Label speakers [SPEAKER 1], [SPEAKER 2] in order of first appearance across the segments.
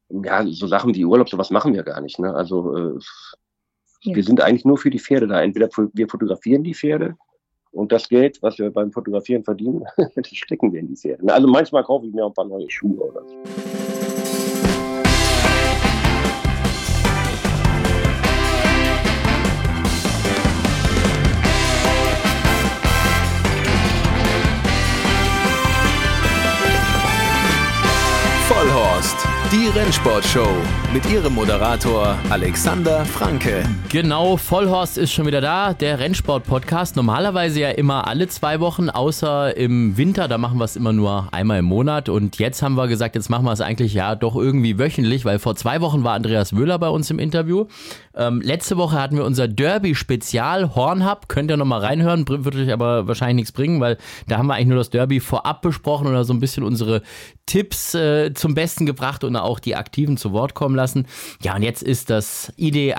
[SPEAKER 1] Ja, so Sachen wie Urlaub, sowas machen wir gar nicht. Ne? Also
[SPEAKER 2] Ja.
[SPEAKER 1] wir sind eigentlich nur für die Pferde da. Entweder wir fotografieren die Pferde und das Geld, was wir beim Fotografieren verdienen, das stecken wir in die Pferde. Also manchmal kaufe ich mir auch ein paar neue Schuhe oder so.
[SPEAKER 3] Vollhorst, die Rennsportshow mit ihrem Moderator Alexander Franke.
[SPEAKER 4] Genau, Vollhorst ist schon wieder da, der Rennsport-Podcast. Normalerweise ja immer alle 2 Wochen, außer im Winter, da machen wir es immer nur einmal im Monat. Und jetzt haben wir gesagt, jetzt machen wir es eigentlich ja doch irgendwie wöchentlich, weil vor 2 Wochen war Andreas Wöhler bei uns im Interview. Letzte Woche hatten wir unser Derby-Spezial, Hornhub, könnt ihr nochmal reinhören, wird euch aber wahrscheinlich nichts bringen, weil da haben wir eigentlich nur das Derby vorab besprochen oder so ein bisschen unsere Tipps zum Besten gebracht und auch die Aktiven zu Wort kommen lassen. Ja, und jetzt ist das ID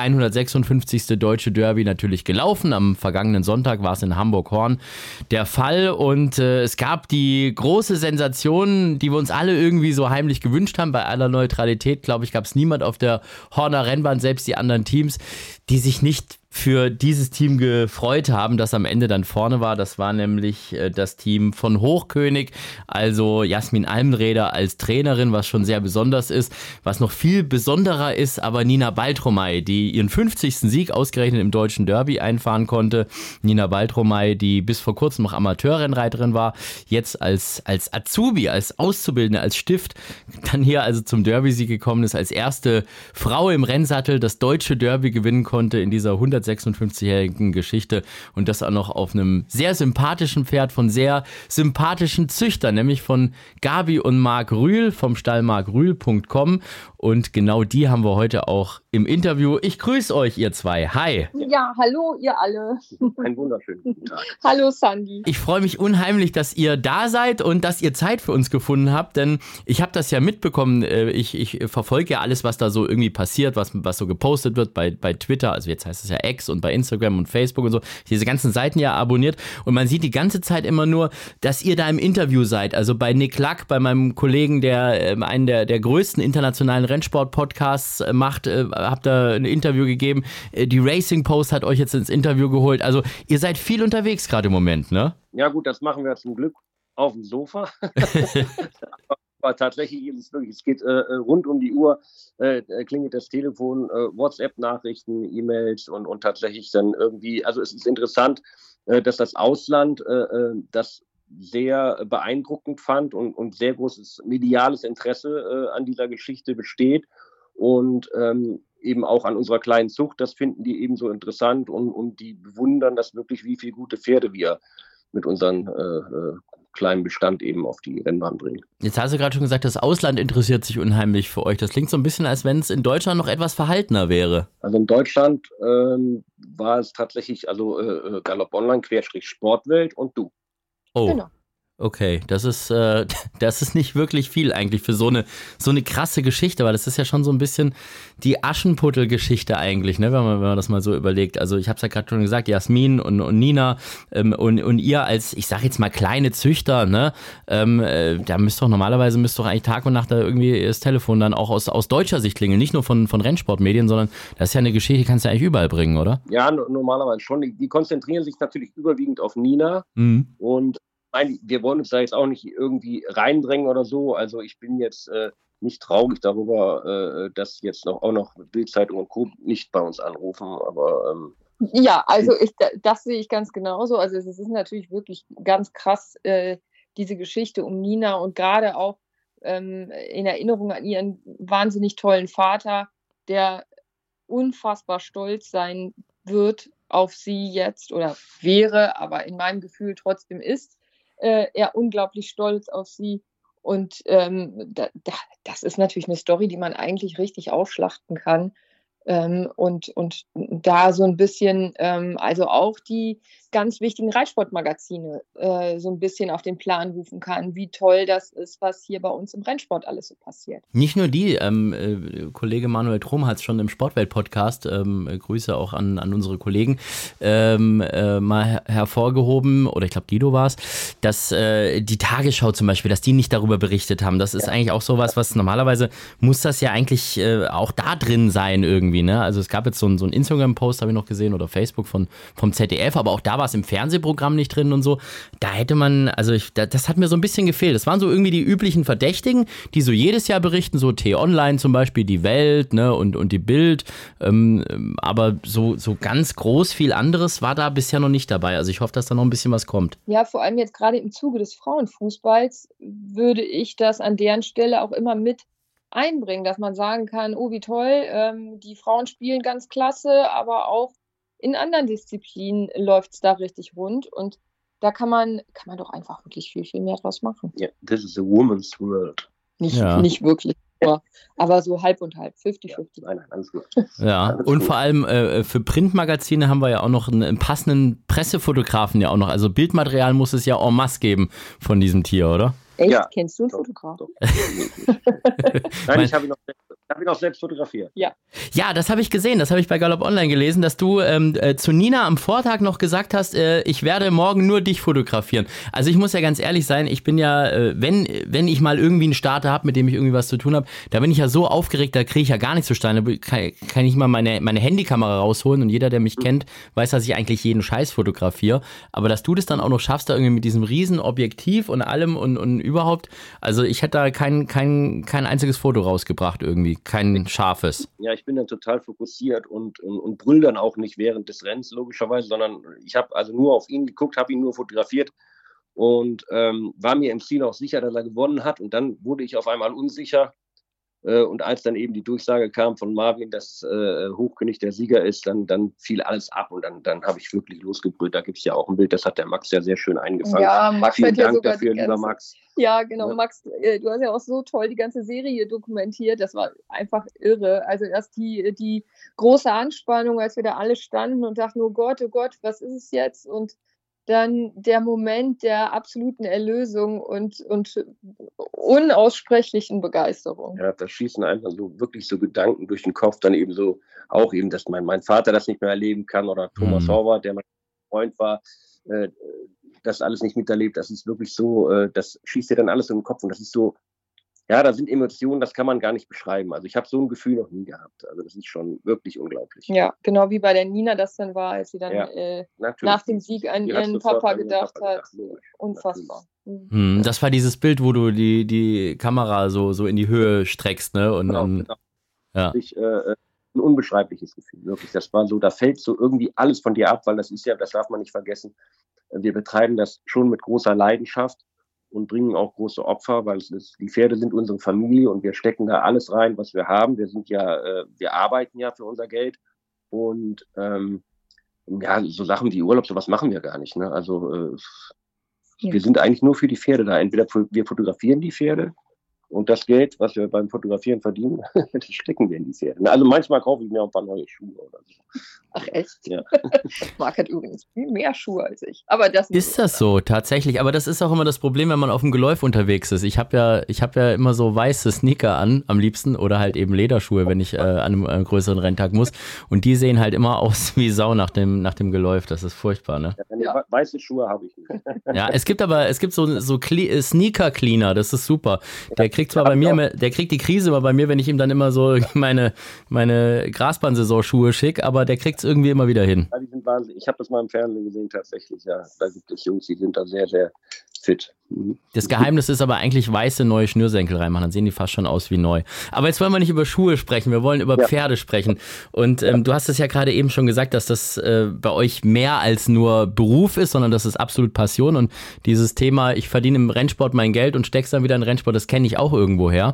[SPEAKER 4] 156. Deutsche Derby natürlich gelaufen. Am vergangenen Sonntag war es in Hamburg-Horn der Fall und es gab die große Sensation, die wir uns alle irgendwie so heimlich gewünscht haben. Bei aller Neutralität, glaube ich, gab es niemand auf der Horner Rennbahn, selbst die anderen Teams, die sich nicht für dieses Team gefreut haben, das am Ende dann vorne war. Das war nämlich das Team von Hochkönig, also Jasmin Almenreder als Trainerin, was schon sehr besonders ist. Was noch viel besonderer ist, aber Nina Baltromei, die ihren 50. Sieg ausgerechnet im deutschen Derby einfahren konnte. Nina Baltromei, die bis vor kurzem noch Amateurrennreiterin war, jetzt als Azubi, als Auszubildende, als Stift, dann hier also zum Derby-Sieg gekommen ist, als erste Frau im Rennsattel das deutsche Derby gewinnen konnte in dieser 156-jährigen Geschichte und das auch noch auf einem sehr sympathischen Pferd von sehr sympathischen Züchtern, nämlich von Gabi und Marc Rühl vom Stall markrühl.com und genau die haben wir heute auch im Interview. Ich grüße euch, ihr zwei. Hi.
[SPEAKER 2] Ja, hallo, ihr alle.
[SPEAKER 1] Einen wunderschönen guten Tag.
[SPEAKER 2] Hallo, Sandy.
[SPEAKER 4] Ich freue mich unheimlich, dass ihr da seid und dass ihr Zeit für uns gefunden habt, denn ich habe das ja mitbekommen, ich verfolge ja alles, was da so irgendwie passiert, was so gepostet wird bei Twitter, also jetzt heißt es ja X und bei Instagram und Facebook und so, diese ganzen Seiten ja abonniert und man sieht die ganze Zeit immer nur, dass ihr da im Interview seid, also bei Nick Lack, bei meinem Kollegen, der einen der größten internationalen Rennsport-Podcasts macht, habt da ein Interview gegeben, die Racing Post hat euch jetzt ins Interview geholt, also ihr seid viel unterwegs gerade im Moment, ne?
[SPEAKER 1] Ja gut, das machen wir zum Glück auf dem Sofa. Aber tatsächlich ist es wirklich, es geht rund um die Uhr, klingelt das Telefon, WhatsApp-Nachrichten, E-Mails und tatsächlich dann irgendwie, also es ist interessant, dass das Ausland das sehr beeindruckend fand und sehr großes mediales Interesse an dieser Geschichte besteht und eben auch an unserer kleinen Zucht, das finden die eben so interessant und die bewundern das wirklich, wie viele gute Pferde wir mit unseren kleinen Bestand eben auf die Rennbahn bringen.
[SPEAKER 4] Jetzt hast du gerade schon gesagt, das Ausland interessiert sich unheimlich für euch. Das klingt so ein bisschen, als wenn es in Deutschland noch etwas verhaltener wäre.
[SPEAKER 1] Also in Deutschland war es tatsächlich Galopp Online, Sportwelt und du.
[SPEAKER 4] Oh.
[SPEAKER 2] Genau.
[SPEAKER 4] Okay, das ist nicht wirklich viel eigentlich für so eine krasse Geschichte, weil das ist ja schon so ein bisschen die Aschenputtel-Geschichte eigentlich, ne, wenn man das mal so überlegt. Also ich habe es ja gerade schon gesagt, Jasmin und Nina und ihr als, ich sage jetzt mal kleine Züchter, ne, da müsst doch eigentlich Tag und Nacht da irgendwie das Telefon dann auch aus deutscher Sicht klingeln, nicht nur von Rennsportmedien, sondern das ist ja eine Geschichte, die kannst du eigentlich überall bringen, oder?
[SPEAKER 1] Ja, normalerweise schon. Die konzentrieren sich natürlich überwiegend auf Nina und wir wollen uns da jetzt auch nicht irgendwie reindrängen oder so. Also ich bin jetzt nicht traurig darüber, dass jetzt auch noch Bild-Zeitung und Co. nicht bei uns anrufen. Aber
[SPEAKER 2] ja, also das sehe ich ganz genauso. Also es ist natürlich wirklich ganz krass, diese Geschichte um Nina und gerade auch in Erinnerung an ihren wahnsinnig tollen Vater, der unfassbar stolz sein wird auf sie jetzt oder wäre, aber in meinem Gefühl trotzdem ist. Er unglaublich stolz auf sie und das ist natürlich eine Story, die man eigentlich richtig aufschlachten kann und da so ein bisschen, also auch die ganz wichtigen Reitsportmagazine so ein bisschen auf den Plan rufen kann, wie toll das ist, was hier bei uns im Rennsport alles so passiert.
[SPEAKER 4] Nicht nur die, Kollege Manuel Trom hat es schon im Sportwelt-Podcast, Grüße auch an unsere Kollegen, mal hervorgehoben, oder ich glaube Guido war es, dass die Tagesschau zum Beispiel, dass die nicht darüber berichtet haben. Das ist eigentlich auch sowas, was normalerweise muss das ja eigentlich auch da drin sein irgendwie, ne? Also es gab jetzt so einen Instagram-Post, habe ich noch gesehen, oder Facebook vom ZDF, aber auch da war es im Fernsehprogramm nicht drin und so. Da hätte man, also das hat mir so ein bisschen gefehlt. Das waren so irgendwie die üblichen Verdächtigen, die so jedes Jahr berichten, so T-Online zum Beispiel, die Welt, ne, und die Bild, aber so ganz groß viel anderes war da bisher noch nicht dabei. Also ich hoffe, dass da noch ein bisschen was kommt.
[SPEAKER 2] Ja, vor allem jetzt gerade im Zuge des Frauenfußballs würde ich das an deren Stelle auch immer mit einbringen, dass man sagen kann, oh wie toll, die Frauen spielen ganz klasse, aber auch in anderen Disziplinen läuft es da richtig rund und da kann man doch einfach wirklich viel, viel mehr draus machen.
[SPEAKER 1] Yeah, this is a woman's world.
[SPEAKER 2] Nicht wirklich, aber so halb und halb, 50-50.
[SPEAKER 1] Nein, alles gut.
[SPEAKER 4] Ja, und vor allem für Printmagazine haben wir ja auch noch einen passenden Pressefotografen ja auch noch. Also Bildmaterial muss es ja en masse geben von diesem Tier, oder?
[SPEAKER 2] Echt?
[SPEAKER 1] Ja.
[SPEAKER 2] Kennst du einen Fotograf?
[SPEAKER 1] Nein, ich habe ihn auch selbst fotografiert.
[SPEAKER 4] Ja, das habe ich gesehen, das habe ich bei Galopp Online gelesen, dass du zu Nina am Vortag noch gesagt hast, ich werde morgen nur dich fotografieren. Also ich muss ja ganz ehrlich sein, ich bin ja, wenn ich mal irgendwie einen Starter habe, mit dem ich irgendwie was zu tun habe, da bin ich ja so aufgeregt, da kriege ich ja gar nichts zustande. Da kann ich mal meine Handykamera rausholen und jeder, der mich kennt, weiß, dass ich eigentlich jeden Scheiß fotografiere. Aber dass du das dann auch noch schaffst, da irgendwie mit diesem riesen Objektiv und allem und überhaupt, also ich hätte da kein einziges Foto rausgebracht irgendwie, kein scharfes.
[SPEAKER 1] Ja, ich bin dann total fokussiert und brüll dann auch nicht während des Rennens logischerweise, sondern ich habe also nur auf ihn geguckt, habe ihn nur fotografiert und war mir im Ziel auch sicher, dass er gewonnen hat und dann wurde ich auf einmal unsicher und als dann eben die Durchsage kam von Marvin, dass Hochkönig der Sieger ist, dann fiel alles ab und dann habe ich wirklich losgebrüllt. Da gibt es ja auch ein Bild, das hat der Max ja sehr schön eingefangen.
[SPEAKER 2] Ja, Max
[SPEAKER 1] Vielen
[SPEAKER 2] hat ja
[SPEAKER 1] Dank
[SPEAKER 2] sogar
[SPEAKER 1] dafür, lieber Max.
[SPEAKER 2] Ja, genau, ja. Max, du hast ja auch so toll die ganze Serie dokumentiert, das war einfach irre. Also erst die große Anspannung, als wir da alle standen und dachten, oh Gott, was ist es jetzt? Und dann der Moment der absoluten Erlösung und unaussprechlichen Begeisterung.
[SPEAKER 1] Ja, da schießen einfach so wirklich so Gedanken durch den Kopf, dann eben so, auch eben, dass mein Vater das nicht mehr erleben kann oder Thomas Horvath, der mein Freund war, das alles nicht miterlebt. Das ist wirklich so, das schießt dir dann alles in den Kopf und das ist so, ja, da sind Emotionen, das kann man gar nicht beschreiben. Also ich habe so ein Gefühl noch nie gehabt. Also das ist schon wirklich unglaublich.
[SPEAKER 2] Ja, genau wie bei der Nina das dann war, als sie dann nach dem Sieg an ihren Papa gedacht hat. Unfassbar.
[SPEAKER 4] Das war dieses Bild, wo du die Kamera so in die Höhe streckst, ne? Und
[SPEAKER 1] genau. Ja. Ein unbeschreibliches Gefühl, wirklich. Das war so, da fällt so irgendwie alles von dir ab, weil das ist ja, das darf man nicht vergessen. Wir betreiben das schon mit großer Leidenschaft und bringen auch große Opfer, weil die Pferde sind unsere Familie und wir stecken da alles rein, was wir haben. Wir arbeiten ja für unser Geld und so Sachen wie Urlaub, sowas machen wir gar nicht. Ne? Also wir sind eigentlich nur für die Pferde da. Entweder wir fotografieren die Pferde und das Geld, was wir beim Fotografieren verdienen, das stecken wir in die Pferde. Also manchmal kaufe ich mir auch ein paar neue Schuhe oder so.
[SPEAKER 2] Ach echt?
[SPEAKER 1] Ja.
[SPEAKER 2] Marc hat übrigens viel mehr Schuhe als ich. Aber das
[SPEAKER 4] ist das so, tatsächlich. Aber das ist auch immer das Problem, wenn man auf dem Geläuf unterwegs ist. Ich hab ja immer so weiße Sneaker an, am liebsten, oder halt eben Lederschuhe, wenn ich an einem größeren Renntag muss. Und die sehen halt immer aus wie Sau nach dem Geläuf. Das ist furchtbar, ne?
[SPEAKER 1] Ja. Weiße Schuhe habe ich nicht.
[SPEAKER 4] Ja, es gibt so Sneaker-Cleaner, das ist super. Der kriegt die Krise aber bei mir, wenn ich ihm dann immer so meine Grasbahn-Saison-Schuhe schicke, aber der kriegt es irgendwie immer wieder hin.
[SPEAKER 1] Ja, die sind wahnsinnig. Ich habe das mal im Fernsehen gesehen, tatsächlich. Ja, da gibt es Jungs, die sind da sehr, sehr fit.
[SPEAKER 4] Das Geheimnis ist aber eigentlich weiße neue Schnürsenkel reinmachen, dann sehen die fast schon aus wie neu. Aber jetzt wollen wir nicht über Schuhe sprechen, wir wollen über Pferde sprechen. Und du hast es ja gerade eben schon gesagt, dass das bei euch mehr als nur Beruf ist, sondern das ist absolut Passion. Und dieses Thema, ich verdiene im Rennsport mein Geld und steck's dann wieder in Rennsport, das kenne ich auch irgendwo her.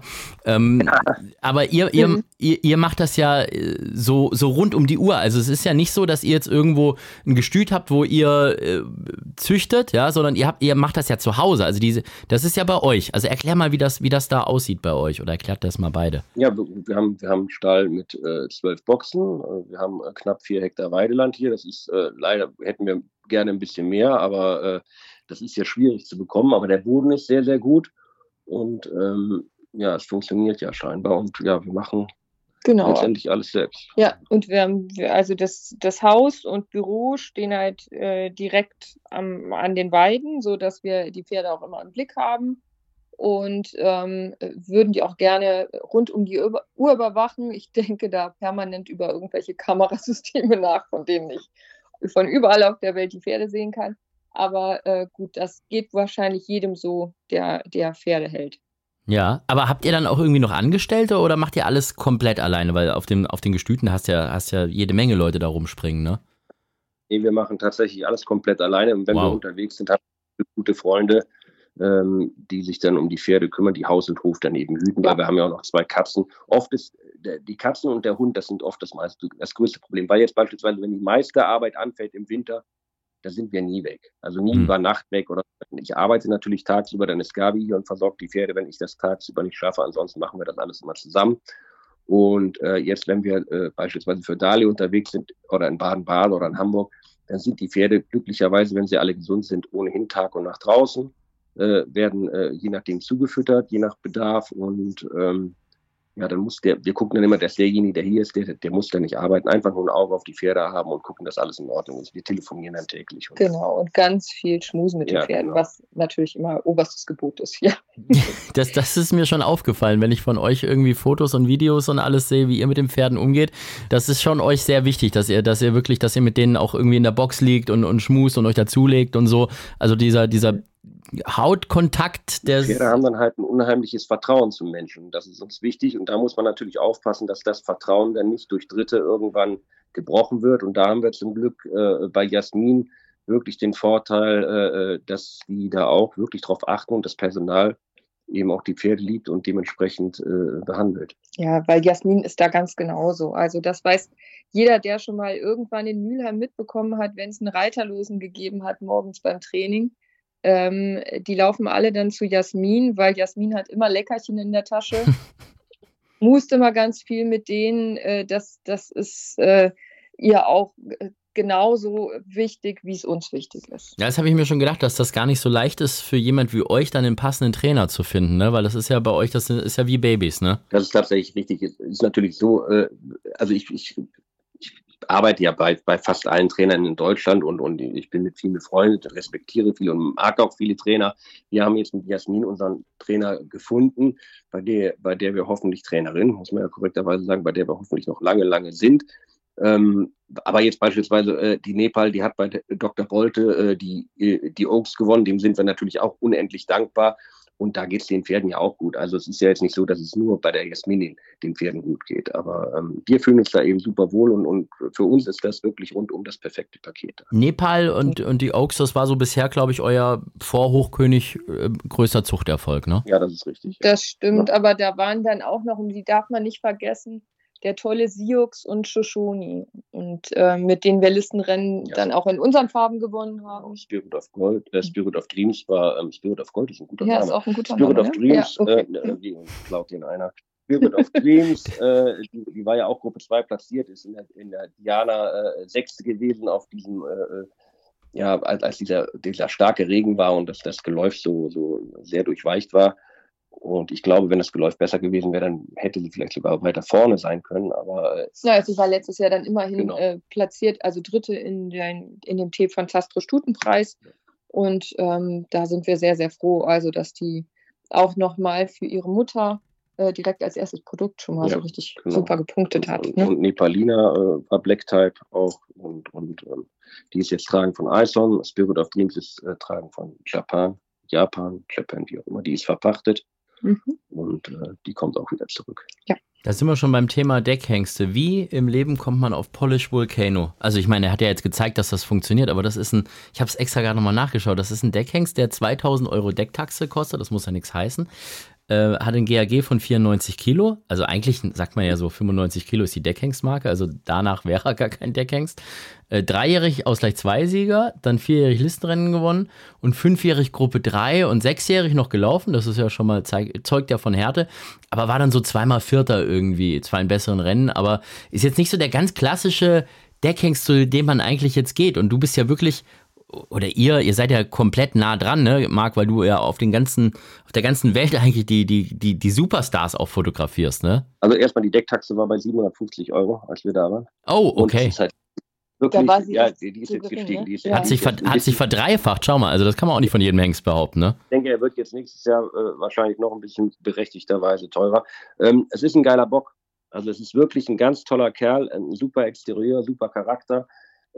[SPEAKER 4] Aber ihr macht das ja so rund um die Uhr. Also es ist ja nicht so, dass ihr jetzt irgendwo ein Gestüt habt, wo ihr züchtet, ja, sondern ihr macht das ja ja zu Hause. Also das ist ja bei euch. Also erklär mal, wie das da aussieht bei euch. Oder erklärt das mal beide.
[SPEAKER 1] Ja, wir haben einen Stall mit 12 Boxen. Wir haben knapp 4 Hektar Weideland hier. Das ist leider, hätten wir gerne ein bisschen mehr, aber das ist ja schwierig zu bekommen. Aber der Boden ist sehr, sehr gut. Und ja, es funktioniert ja scheinbar. Und ja, wir machen letztendlich alles selbst.
[SPEAKER 2] Ja, und wir haben, also das Haus und Büro stehen halt direkt an den Weiden, sodass wir die Pferde auch immer im Blick haben und würden die auch gerne rund um die Uhr überwachen. Ich denke da permanent über irgendwelche Kamerasysteme nach, von denen ich von überall auf der Welt die Pferde sehen kann. Aber gut, das geht wahrscheinlich jedem so, der Pferde hält.
[SPEAKER 4] Ja, aber habt ihr dann auch irgendwie noch Angestellte oder macht ihr alles komplett alleine? Weil auf den Gestüten hast ja jede Menge Leute da rumspringen, ne?
[SPEAKER 1] Nee, wir machen tatsächlich alles komplett alleine. Und wenn wir unterwegs sind, haben wir gute Freunde, die sich dann um die Pferde kümmern, die Haus und Hof daneben hüten, weil wir haben ja auch noch 2 Katzen. Oft ist die Katzen und der Hund, das sind oft das größte Problem. Weil jetzt beispielsweise, wenn die meiste Arbeit anfällt im Winter, da sind wir nie weg. Also nie über Nacht weg. Oder ich arbeite natürlich tagsüber, dann ist Gabi hier und versorgt die Pferde, wenn ich das tagsüber nicht schaffe. Ansonsten machen wir das alles immer zusammen. Und jetzt, wenn wir beispielsweise für Dali unterwegs sind oder in Baden-Baden oder in Hamburg, dann sind die Pferde glücklicherweise, wenn sie alle gesund sind, ohnehin Tag und Nacht draußen, werden je nachdem zugefüttert, je nach Bedarf. Und ja, dann wir gucken dann immer, dass derjenige, der hier ist, der muss dann nicht arbeiten, einfach nur ein Auge auf die Pferde haben und gucken, dass alles in Ordnung ist. Wir telefonieren dann täglich.
[SPEAKER 2] Genau, und ganz viel schmusen mit den Pferden, was natürlich immer oberstes Gebot ist. Ja.
[SPEAKER 4] Das ist mir schon aufgefallen, wenn ich von euch irgendwie Fotos und Videos und alles sehe, wie ihr mit den Pferden umgeht. Das ist schon euch sehr wichtig, dass ihr mit denen auch irgendwie in der Box liegt und schmust und euch dazulegt und so. Also dieser Hautkontakt. Die
[SPEAKER 1] Pferde haben dann halt ein unheimliches Vertrauen zum Menschen. Das ist uns wichtig und da muss man natürlich aufpassen, dass das Vertrauen dann nicht durch Dritte irgendwann gebrochen wird. Und da haben wir zum Glück bei Jasmin wirklich den Vorteil, dass die da auch wirklich drauf achten und das Personal eben auch die Pferde liebt und dementsprechend behandelt.
[SPEAKER 2] Ja, weil Jasmin ist da ganz genauso. Also das weiß jeder, der schon mal irgendwann in Mülheim mitbekommen hat, wenn es einen Reiterlosen gegeben hat morgens beim Training. Die laufen alle dann zu Jasmin, weil Jasmin hat immer Leckerchen in der Tasche. Must immer ganz viel mit denen. Das ist ihr auch genauso wichtig, wie es uns wichtig ist.
[SPEAKER 4] Ja, das habe ich mir schon gedacht, dass das gar nicht so leicht ist für jemand wie euch, dann einen passenden Trainer zu finden, ne? Weil das ist ja bei euch, das ist ja wie Babys, ne?
[SPEAKER 1] Das ist tatsächlich richtig. Es ist natürlich so, also ich arbeite ja bei fast allen Trainern in Deutschland und ich bin mit vielen befreundet, respektiere viele und mag auch viele Trainer. Wir haben jetzt mit Jasmin unseren Trainer gefunden, bei der wir hoffentlich Trainerin, muss man ja korrekterweise sagen, bei der wir hoffentlich noch lange, lange sind. Aber jetzt beispielsweise die Nepal, die hat bei Dr. Bolte die Oaks gewonnen, dem sind wir natürlich auch unendlich dankbar. Und da geht es den Pferden ja auch gut. Also es ist ja jetzt nicht so, dass es nur bei der Jasmin den Pferden gut geht. Aber wir fühlen uns da eben super wohl und für uns ist das wirklich rundum das perfekte Paket.
[SPEAKER 4] Nepal und die Oaks, das war so bisher, glaube ich, euer Vorhochkönig größter Zuchterfolg, ne?
[SPEAKER 1] Ja, das ist richtig.
[SPEAKER 2] Das stimmt, aber da waren dann auch noch, und die darf man nicht vergessen, der tolle Sioux und Shoshone. Und mit denen wir Listenrennen dann auch in unseren Farben gewonnen haben.
[SPEAKER 1] Spirit of Dreams war, Spirit of Gold ist ein guter Name.
[SPEAKER 2] Ja, ist auch ein guter
[SPEAKER 1] Spirit
[SPEAKER 2] Name.
[SPEAKER 1] of Dreams,
[SPEAKER 2] ja, okay.
[SPEAKER 1] Klaut den einer. Spirit of Dreams, die war ja auch Gruppe 2 platziert, ist in der Diana 6. gewesen auf diesem, als dieser starke Regen war und das Geläuf so sehr durchweicht war. Und ich glaube, wenn das Geläuf besser gewesen wäre, dann hätte sie vielleicht sogar weiter vorne sein können. Aber
[SPEAKER 2] sie war letztes Jahr dann immerhin platziert, also Dritte in dem T von Zastre-Stutenpreis. Und da sind wir sehr, sehr froh, also dass die auch nochmal für ihre Mutter direkt als erstes Produkt schon mal so richtig super gepunktet hat.
[SPEAKER 1] Und Nepalina war Black Type auch und die ist jetzt tragen von Ison. Spirit of Dreams ist tragen von Japan, wie auch immer. Die ist verpachtet. Und die kommt auch wieder zurück.
[SPEAKER 2] Ja.
[SPEAKER 4] Da sind wir schon beim Thema Deckhengste. Wie im Leben kommt man auf Polish Volcano? Also ich meine, er hat ja jetzt gezeigt, dass das funktioniert, aber das ist ich habe es extra gerade nochmal nachgeschaut, das ist ein Deckhengst, der 2.000 € Decktaxe kostet, das muss ja nichts heißen. hat ein GAG von 94 Kilo. Also eigentlich sagt man ja so, 95 Kilo ist die Deckhengstmarke. Also danach wäre er gar kein Deckhengst. 3-jährig Ausgleich 2-Sieger, dann 4-jährig Listenrennen gewonnen und 5-jährig Gruppe 3 und 6-jährig noch gelaufen. Das ist ja schon mal, zeugt ja von Härte. Aber war dann so zweimal Vierter irgendwie, zwar in besseren Rennen. Aber ist jetzt nicht so der ganz klassische Deckhengst, zu dem man eigentlich jetzt geht. Und du bist ja wirklich... Oder ihr seid ja komplett nah dran, ne, Marc, weil du ja auf der ganzen Welt eigentlich die Superstars auch fotografierst, ne?
[SPEAKER 1] Also erstmal die Decktaxe war bei 750 €, als wir da waren.
[SPEAKER 4] Oh, okay.
[SPEAKER 1] Und das ist halt wirklich,
[SPEAKER 2] Da war sie
[SPEAKER 1] ja,
[SPEAKER 2] echt
[SPEAKER 1] die ist
[SPEAKER 2] zu
[SPEAKER 1] jetzt
[SPEAKER 2] gering,
[SPEAKER 1] gestiegen.
[SPEAKER 2] ne?
[SPEAKER 1] Die ist
[SPEAKER 2] Ja.
[SPEAKER 4] Hat sich verdreifacht, schau mal, also das kann man auch nicht von jedem Hengst behaupten, ne?
[SPEAKER 1] Ich denke, er wird jetzt nächstes Jahr wahrscheinlich noch ein bisschen berechtigterweise teurer. Es ist ein geiler Bock. Also es ist wirklich ein ganz toller Kerl, ein super Exterieur, super Charakter.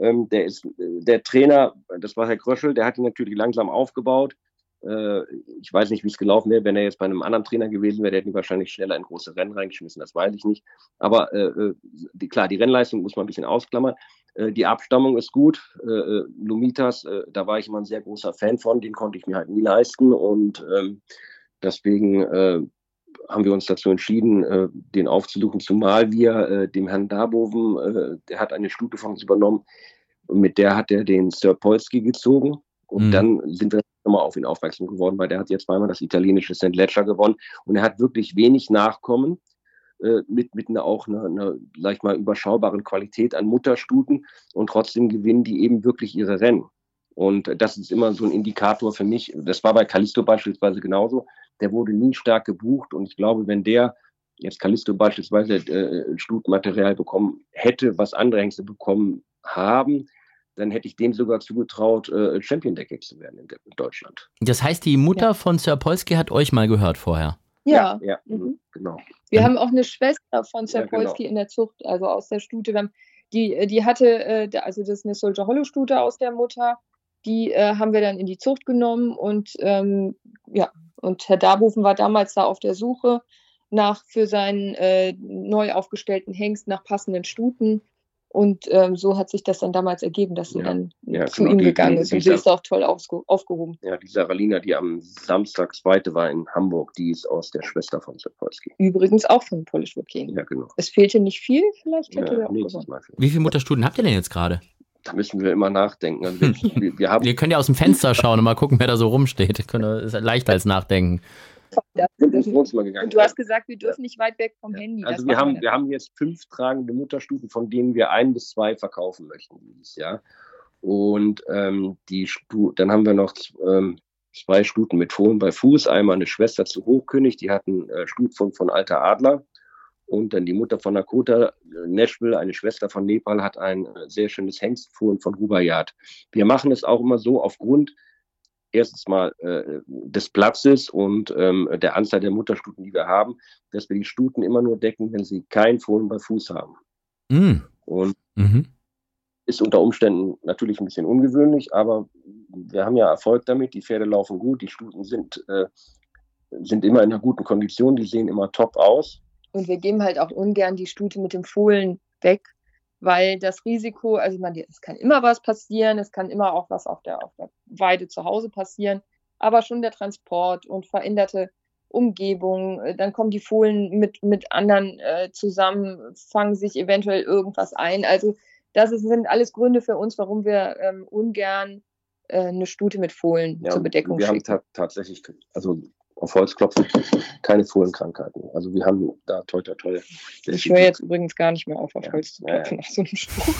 [SPEAKER 1] Der Trainer, das war Herr Kröschel, der hat ihn natürlich langsam aufgebaut. Ich weiß nicht, wie es gelaufen wäre, wenn er jetzt bei einem anderen Trainer gewesen wäre, der hätte ihn wahrscheinlich schneller in große Rennen reingeschmissen, das weiß ich nicht. Aber klar, die Rennleistung muss man ein bisschen ausklammern. Die Abstammung ist gut. Lumitas, da war ich immer ein sehr großer Fan von, den konnte ich mir halt nie leisten und deswegen haben wir uns dazu entschieden, den aufzusuchen, zumal wir dem Herrn Darboven, der hat eine Stute von uns übernommen und mit der hat er den Sir Polski gezogen und dann sind wir nochmal auf ihn aufmerksam geworden, weil der hat jetzt zweimal das italienische St. Ledger gewonnen und er hat wirklich wenig Nachkommen mit einer leicht mal überschaubaren Qualität an Mutterstuten und trotzdem gewinnen die eben wirklich ihre Rennen. Und das ist immer so ein Indikator für mich. Das war bei Callisto beispielsweise genauso. Der wurde nie stark gebucht. Und ich glaube, wenn der jetzt Callisto beispielsweise Stutenmaterial bekommen hätte, was andere Hengste bekommen haben, dann hätte ich dem sogar zugetraut, Champion Deckhengst zu werden in Deutschland.
[SPEAKER 4] Das heißt, die Mutter von Sir Polski hat euch mal gehört vorher?
[SPEAKER 2] Ja.
[SPEAKER 1] Genau.
[SPEAKER 2] Wir haben auch eine Schwester von Sir
[SPEAKER 1] Ja, genau.
[SPEAKER 2] Polski in der Zucht, also aus der Stute. Wir haben, die hatte, also das ist eine Soldier Hollow Stute aus der Mutter. Die haben wir dann in die Zucht genommen und und Herr Darboven war damals da auf der Suche für seinen neu aufgestellten Hengst nach passenden Stuten und so hat sich das dann damals ergeben, dass sie dann zu ihm gegangen ist und sie ist auch toll aufgehoben.
[SPEAKER 1] Ja, die Saralina, die am Samstag zweite war in Hamburg, die ist aus der Schwester von Sir Polski.
[SPEAKER 2] Übrigens auch von Polish King.
[SPEAKER 1] Ja, genau.
[SPEAKER 2] Es fehlte nicht viel, vielleicht hätte er auch
[SPEAKER 1] nächstes
[SPEAKER 2] gewonnen.
[SPEAKER 1] Mal.
[SPEAKER 4] Wie viele Mutterstuten habt ihr denn jetzt gerade?
[SPEAKER 1] Da müssen wir immer nachdenken. Also wir haben
[SPEAKER 4] Wir können ja aus dem Fenster schauen und mal gucken, wer da so rumsteht. Ist leichter als nachdenken.
[SPEAKER 1] ins Wohnzimmer gegangen.
[SPEAKER 2] Und du hast gesagt, wir dürfen nicht weit weg vom Handy.
[SPEAKER 1] Also
[SPEAKER 2] Das
[SPEAKER 1] wir haben jetzt 5 tragende Mutterstuten, von denen wir 1 bis 2 verkaufen möchten dieses Jahr. Und dann haben wir noch 2 Stuten mit Fohlen bei Fuß. Einmal eine Schwester zu Hochkönig, die hat einen Stutfund von Alter Adler. Und dann die Mutter von Dakota, Nashville, eine Schwester von Nepal, hat ein sehr schönes Hengstfohlen von Rubaiyat. Wir machen es auch immer so aufgrund erstens mal des Platzes und der Anzahl der Mutterstuten, die wir haben, dass wir die Stuten immer nur decken, wenn sie kein Fohlen bei Fuß haben. Und ist unter Umständen natürlich ein bisschen ungewöhnlich, aber wir haben ja Erfolg damit. Die Pferde laufen gut, die Stuten sind immer in einer guten Kondition, die sehen immer top aus.
[SPEAKER 2] Und wir geben halt auch ungern die Stute mit dem Fohlen weg, weil das Risiko, also es kann immer was passieren, es kann immer auch was auf der Weide zu Hause passieren, aber schon der Transport und veränderte Umgebung, dann kommen die Fohlen mit anderen zusammen, fangen sich eventuell irgendwas ein. Also sind alles Gründe für uns, warum wir ungern eine Stute mit Fohlen zur Bedeckung schicken.
[SPEAKER 1] Wir haben tatsächlich, also auf Holz klopfen, keine Fohlenkrankheiten. Also wir haben da toi.
[SPEAKER 2] Ich höre jetzt übrigens gar nicht mehr auf Holz zu klopfen nach so einem Spruch.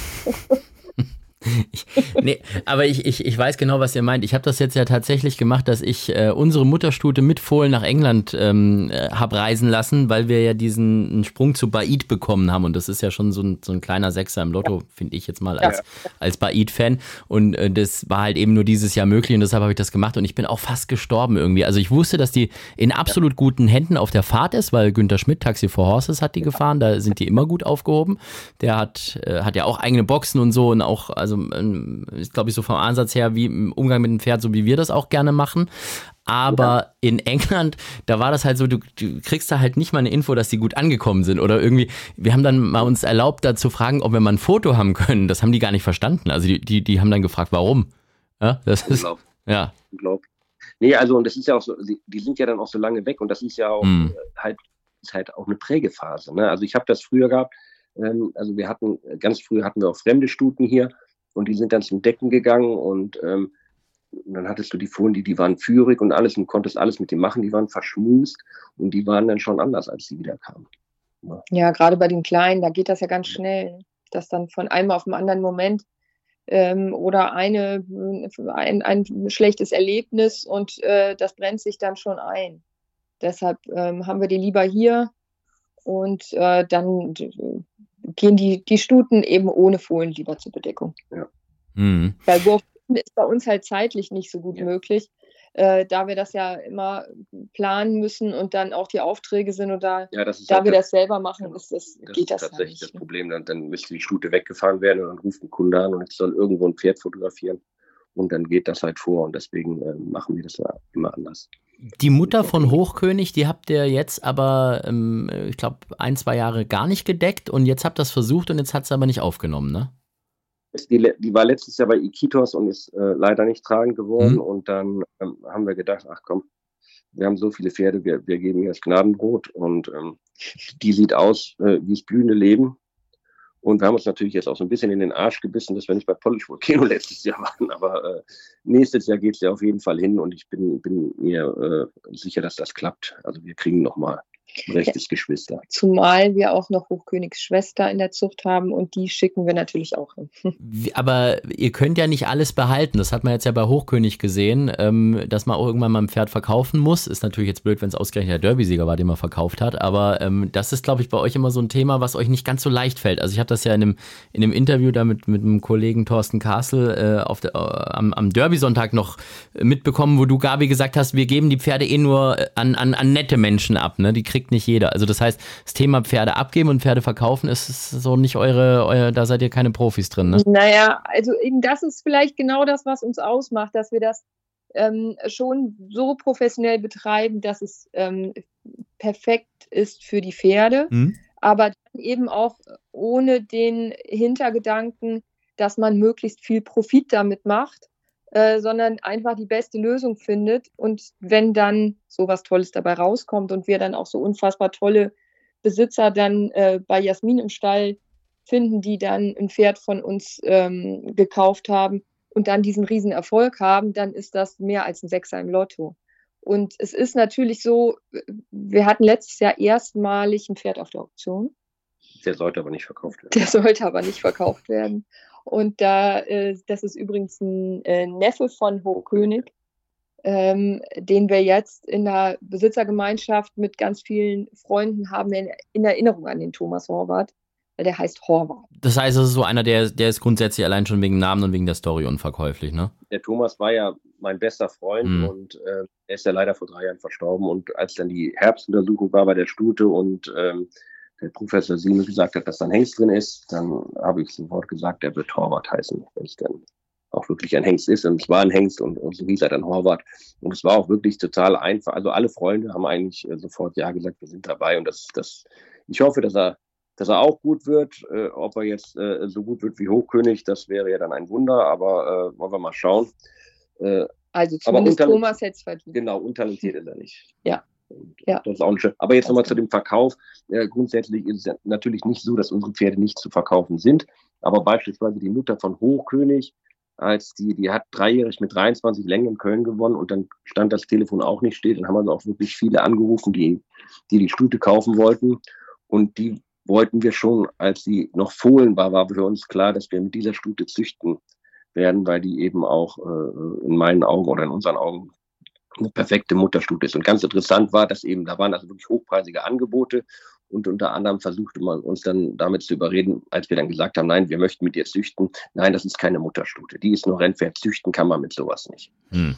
[SPEAKER 4] Aber ich weiß genau, was ihr meint. Ich habe das jetzt ja tatsächlich gemacht, dass ich unsere Mutterstute mit Fohlen nach England habe reisen lassen, weil wir ja diesen Sprung zu Baaid bekommen haben. Und das ist ja schon so ein kleiner Sechser im Lotto, finde ich jetzt mal als Baaid-Fan. Und das war halt eben nur dieses Jahr möglich und deshalb habe ich das gemacht. Und ich bin auch fast gestorben irgendwie. Also ich wusste, dass die in absolut guten Händen auf der Fahrt ist, weil Günther Schmidt, Taxi for Horses, hat die gefahren. Da sind die immer gut aufgehoben. Der hat ja auch eigene Boxen und so und auch, also ist, glaube ich, so vom Ansatz her wie im Umgang mit dem Pferd, so wie wir das auch gerne machen. Aber in England, da war das halt so, du kriegst da halt nicht mal eine Info, dass die gut angekommen sind oder irgendwie, wir haben dann mal uns erlaubt, da zu fragen, ob wir mal ein Foto haben können. Das haben die gar nicht verstanden. Also die haben dann gefragt, warum? Ja, das ist,
[SPEAKER 1] Unglaublich. Nee, also und das ist ja auch so, die sind ja dann auch so lange weg und das ist ja auch ist halt auch eine Prägephase. Ne? Also ich habe das früher gehabt, also ganz früh hatten wir auch fremde Stuten hier und die sind dann zum Decken gegangen und dann hattest du die Fohlen, die waren führig und alles und konntest alles mit denen machen, die waren verschmust und die waren dann schon anders, als die wieder kamen.
[SPEAKER 2] Ja, gerade bei den Kleinen, da geht das ja ganz schnell, dass dann von einem auf den anderen Moment oder ein schlechtes Erlebnis und das brennt sich dann schon ein. Deshalb haben wir die lieber hier und dann gehen die Stuten eben ohne Fohlen lieber zur Bedeckung.
[SPEAKER 1] Ja.
[SPEAKER 2] Weil Wurf ist bei uns halt zeitlich nicht so gut möglich, da wir das ja immer planen müssen und dann auch die Aufträge sind und da wir das selber machen, geht das
[SPEAKER 1] tatsächlich das Problem. Dann müsste die Stute weggefahren werden und dann ruft ein Kunde an und es soll irgendwo ein Pferd fotografieren und dann geht das halt vor und deswegen machen wir das ja immer anders.
[SPEAKER 4] Die Mutter von Hochkönig, die habt ihr jetzt aber, ich glaube, 1-2 Jahre gar nicht gedeckt und jetzt habt ihr das versucht und jetzt hat es aber nicht aufgenommen, ne?
[SPEAKER 1] Die war letztes Jahr bei Iquitos und ist leider nicht tragend geworden und dann haben wir gedacht, ach komm, wir haben so viele Pferde, wir geben ihr das Gnadenbrot und die sieht aus wie das blühende Leben und wir haben uns natürlich jetzt auch so ein bisschen in den Arsch gebissen, dass wir nicht bei Polish Volcano letztes Jahr waren, aber nächstes Jahr geht es ja auf jeden Fall hin und ich bin mir sicher, dass das klappt. Also wir kriegen nochmal rechtes Geschwister.
[SPEAKER 2] Zumal wir auch noch Hochkönigs Schwester in der Zucht haben und die schicken wir natürlich auch hin.
[SPEAKER 4] Aber ihr könnt ja nicht alles behalten. Das hat man jetzt ja bei Hochkönig gesehen, dass man auch irgendwann mal ein Pferd verkaufen muss. Ist natürlich jetzt blöd, wenn es ausgerechnet der Derby-Sieger war, den man verkauft hat. Aber das ist, glaube ich, bei euch immer so ein Thema, was euch nicht ganz so leicht fällt. Also ich habe das ja in einem Interview da mit dem Kollegen Thorsten Kassel am Derby-Sonntag noch mitbekommen, wo du, Gabi, gesagt hast, wir geben die Pferde nur an nette Menschen ab. Ne? Die kriegt nicht jeder. Also das heißt, das Thema Pferde abgeben und Pferde verkaufen ist so nicht da seid ihr keine Profis drin, ne?
[SPEAKER 2] Naja, also eben das ist vielleicht genau das, was uns ausmacht, dass wir das schon so professionell betreiben, dass es perfekt ist für die Pferde, aber dann eben auch ohne den Hintergedanken, dass man möglichst viel Profit damit macht, sondern einfach die beste Lösung findet. Und wenn dann sowas Tolles dabei rauskommt und wir dann auch so unfassbar tolle Besitzer dann bei Jasmin im Stall finden, die dann ein Pferd von uns gekauft haben und dann diesen riesen Erfolg haben, dann ist das mehr als ein Sechser im Lotto. Und es ist natürlich so, wir hatten letztes Jahr erstmalig ein Pferd auf der Auktion.
[SPEAKER 1] Der sollte aber nicht verkauft
[SPEAKER 2] werden. Und das ist übrigens ein Neffe von Hochkönig, den wir jetzt in der Besitzergemeinschaft mit ganz vielen Freunden haben in Erinnerung an den Thomas Horvath, weil der heißt Horvath.
[SPEAKER 4] Das heißt, es ist so einer, der ist grundsätzlich allein schon wegen Namen und wegen der Story unverkäuflich, ne?
[SPEAKER 1] Der Thomas war ja mein bester Freund und er ist ja leider vor 3 Jahren verstorben und als dann die Herbstuntersuchung war bei der Stute und der Professor Siemel gesagt hat, dass da ein Hengst drin ist, dann habe ich sofort gesagt, er wird Horvath heißen, wenn es dann auch wirklich ein Hengst ist. Und es war ein Hengst und so hieß er dann Horvath. Und es war auch wirklich total einfach. Also alle Freunde haben eigentlich sofort ja gesagt, wir sind dabei. Und ich hoffe, dass er auch gut wird. Ob er jetzt so gut wird wie Hochkönig, das wäre ja dann ein Wunder. Aber wollen wir mal schauen.
[SPEAKER 2] Also zumindest Thomas hätte es verdient.
[SPEAKER 1] Genau, untalentiert ist er nicht.
[SPEAKER 2] Ja.
[SPEAKER 1] Ja. Das ist auch nicht schön. Aber jetzt nochmal zu dem Verkauf. Grundsätzlich ist es ja natürlich nicht so, dass unsere Pferde nicht zu verkaufen sind. Aber beispielsweise die Mutter von Hochkönig, die hat 3-jährig mit 23 Längen in Köln gewonnen und dann stand das Telefon auch nicht still. Dann haben also auch wirklich viele angerufen, die Stute kaufen wollten. Und die wollten wir schon, als sie noch Fohlen war für uns klar, dass wir mit dieser Stute züchten werden, weil die eben auch in meinen Augen oder in unseren Augen eine perfekte Mutterstute ist. Und ganz interessant war, dass eben, da waren also wirklich hochpreisige Angebote und unter anderem versuchte man uns dann damit zu überreden, als wir dann gesagt haben, nein, wir möchten mit ihr züchten. Nein, das ist keine Mutterstute. Die ist nur Rennpferd. Züchten kann man mit sowas nicht.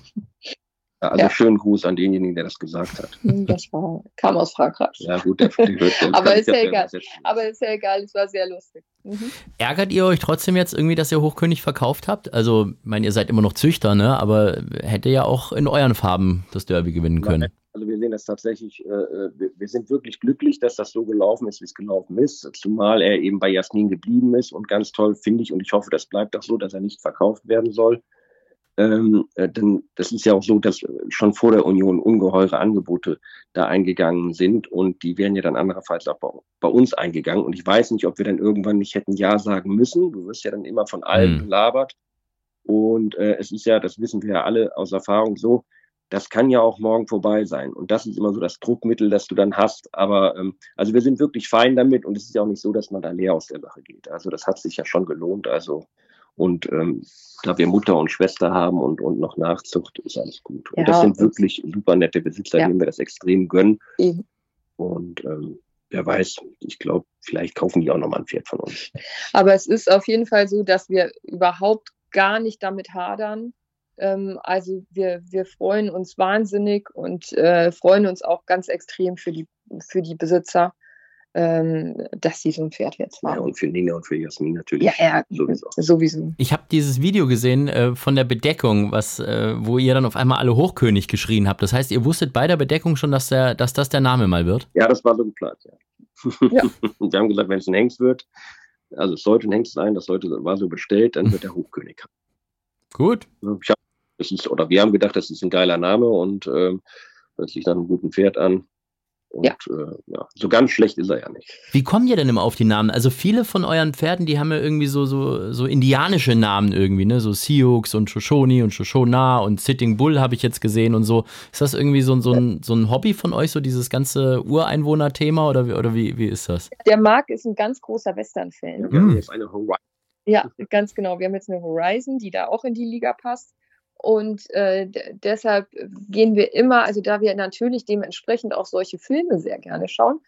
[SPEAKER 1] Also schönen Gruß an denjenigen, der das gesagt hat.
[SPEAKER 2] Das kam aus Frankreich.
[SPEAKER 1] Ja gut, der hört uns.
[SPEAKER 2] Aber ist ja egal. Es war sehr lustig.
[SPEAKER 4] Ärgert ihr euch trotzdem jetzt irgendwie, dass ihr Hochkönig verkauft habt? Also, ich meine, ihr seid immer noch Züchter, ne? Aber hätte ja auch in euren Farben das Derby gewinnen können.
[SPEAKER 1] Also wir sehen das tatsächlich, wir sind wirklich glücklich, dass das so gelaufen ist, wie es gelaufen ist. Zumal er eben bei Jasmin geblieben ist und ganz toll finde ich und ich hoffe, das bleibt auch so, dass er nicht verkauft werden soll. denn das ist ja auch so, dass schon vor der Union ungeheure Angebote da eingegangen sind und die wären ja dann andererseits auch bei uns eingegangen. Und ich weiß nicht, ob wir dann irgendwann nicht hätten Ja sagen müssen. Du wirst ja dann immer von allen belabert. Und es ist ja, das wissen wir ja alle aus Erfahrung so, das kann ja auch morgen vorbei sein. Und das ist immer so das Druckmittel, das du dann hast. Aber also wir sind wirklich fein damit und es ist ja auch nicht so, dass man da leer aus der Sache geht. Also das hat sich ja schon gelohnt. Also und da wir Mutter und Schwester haben und noch Nachzucht, ist alles gut. Und das sind wirklich super nette Besitzer, denen wir das extrem gönnen.
[SPEAKER 2] Eben.
[SPEAKER 1] Und wer weiß, ich glaube, vielleicht kaufen die auch nochmal ein Pferd von uns.
[SPEAKER 2] Aber es ist auf jeden Fall so, dass wir überhaupt gar nicht damit hadern. Also wir freuen uns wahnsinnig und freuen uns auch ganz extrem für die Besitzer, dass sie so ein Pferd jetzt haben.
[SPEAKER 1] Ja, und für Nina und für Jasmin natürlich.
[SPEAKER 2] Ja, sowieso.
[SPEAKER 4] Ich habe dieses Video gesehen von der Bedeckung, wo ihr dann auf einmal alle Hochkönig geschrien habt. Das heißt, ihr wusstet bei der Bedeckung schon, dass das der Name mal wird?
[SPEAKER 1] Ja, das war so geplant, ja. Und wir haben gesagt, wenn es ein Hengst wird, also es sollte ein Hengst sein, war so bestellt, dann wird der Hochkönig.
[SPEAKER 4] Gut.
[SPEAKER 1] Wir haben gedacht, das ist ein geiler Name und hört sich nach einem guten Pferd an. Und so ganz schlecht ist er ja nicht.
[SPEAKER 4] Wie kommen ihr denn immer auf die Namen? Also viele von euren Pferden, die haben ja irgendwie so indianische Namen irgendwie, ne? So Sioux und Shoshone und Shoshona und Sitting Bull habe ich jetzt gesehen und so. Ist das irgendwie so ein Hobby von euch, so dieses ganze Ureinwohner-Thema oder wie ist das?
[SPEAKER 2] Der Marc ist ein ganz großer Western-Fan.
[SPEAKER 1] Ja, wir haben jetzt eine Horizon.
[SPEAKER 2] Ja, ganz genau. Wir haben jetzt eine Horizon, die da auch in die Liga passt. Und deshalb gehen wir immer, also da wir natürlich dementsprechend auch solche Filme sehr gerne schauen,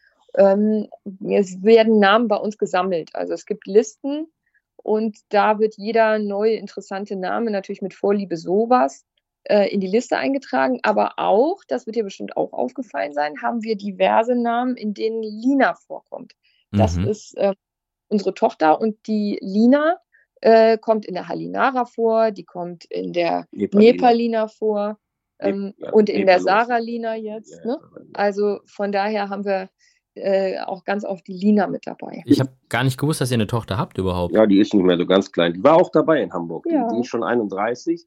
[SPEAKER 2] es werden Namen bei uns gesammelt. Also es gibt Listen und da wird jeder neue interessante Name natürlich mit Vorliebe sowas in die Liste eingetragen. Aber auch, das wird dir bestimmt auch aufgefallen sein, haben wir diverse Namen, in denen Lina vorkommt. Das ist unsere Tochter und die Lina kommt in der Halinara vor, die kommt in der Nepalina vor und in der Saralina jetzt. Ja, ne? Also von daher haben wir auch ganz oft die Lina mit dabei.
[SPEAKER 4] Ich habe gar nicht gewusst, dass ihr eine Tochter habt überhaupt.
[SPEAKER 1] Ja, die ist nicht mehr so ganz klein. Die war auch dabei in Hamburg. Ja. Die ist schon 31.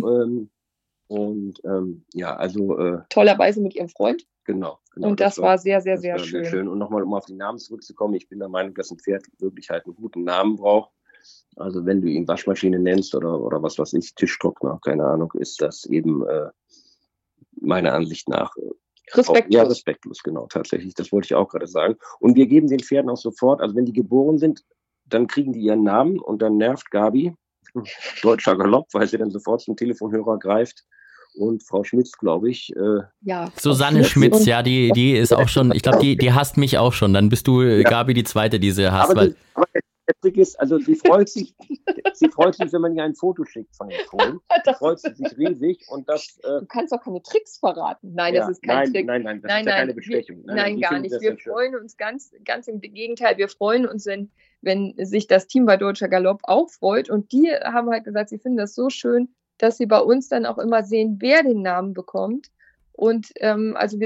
[SPEAKER 2] Tollerweise mit ihrem Freund.
[SPEAKER 1] Genau.
[SPEAKER 2] Und das war sehr, sehr, sehr schön.
[SPEAKER 1] Und nochmal, um auf die Namen zurückzukommen, ich bin der Meinung, dass ein Pferd wirklich halt einen guten Namen braucht. Also wenn du ihn Waschmaschine nennst oder was weiß ich, Tischtrockner, keine Ahnung, ist das eben meiner Ansicht nach
[SPEAKER 2] respektlos.
[SPEAKER 1] Ja, respektlos, genau, tatsächlich. Das wollte ich auch gerade sagen. Und wir geben den Pferden auch sofort, also wenn die geboren sind, dann kriegen die ihren Namen und dann nervt Gabi, Deutscher Galopp, weil sie dann sofort zum Telefonhörer greift. Und Frau Schmitz, glaube ich.
[SPEAKER 4] Susanne Schmitz, ja, die ist auch schon, ich glaube, die hasst mich auch schon. Dann bist du, Gabi, die Zweite, die sie hasst.
[SPEAKER 1] Aber der Trick ist, also sie freut sich, wenn man ihr ein Foto schickt von den Fohlen. Freut sie sich riesig und das.
[SPEAKER 2] Du kannst doch keine Tricks verraten. Nein, das ist kein Trick.
[SPEAKER 1] Nein, das ist ja keine Bestechung.
[SPEAKER 2] Nein, gar nicht. Wir freuen uns ganz im Gegenteil. Wir freuen uns, wenn sich das Team bei Deutscher Galopp auch freut. Und die haben halt gesagt, sie finden das so schön, dass sie bei uns dann auch immer sehen, wer den Namen bekommt. Und also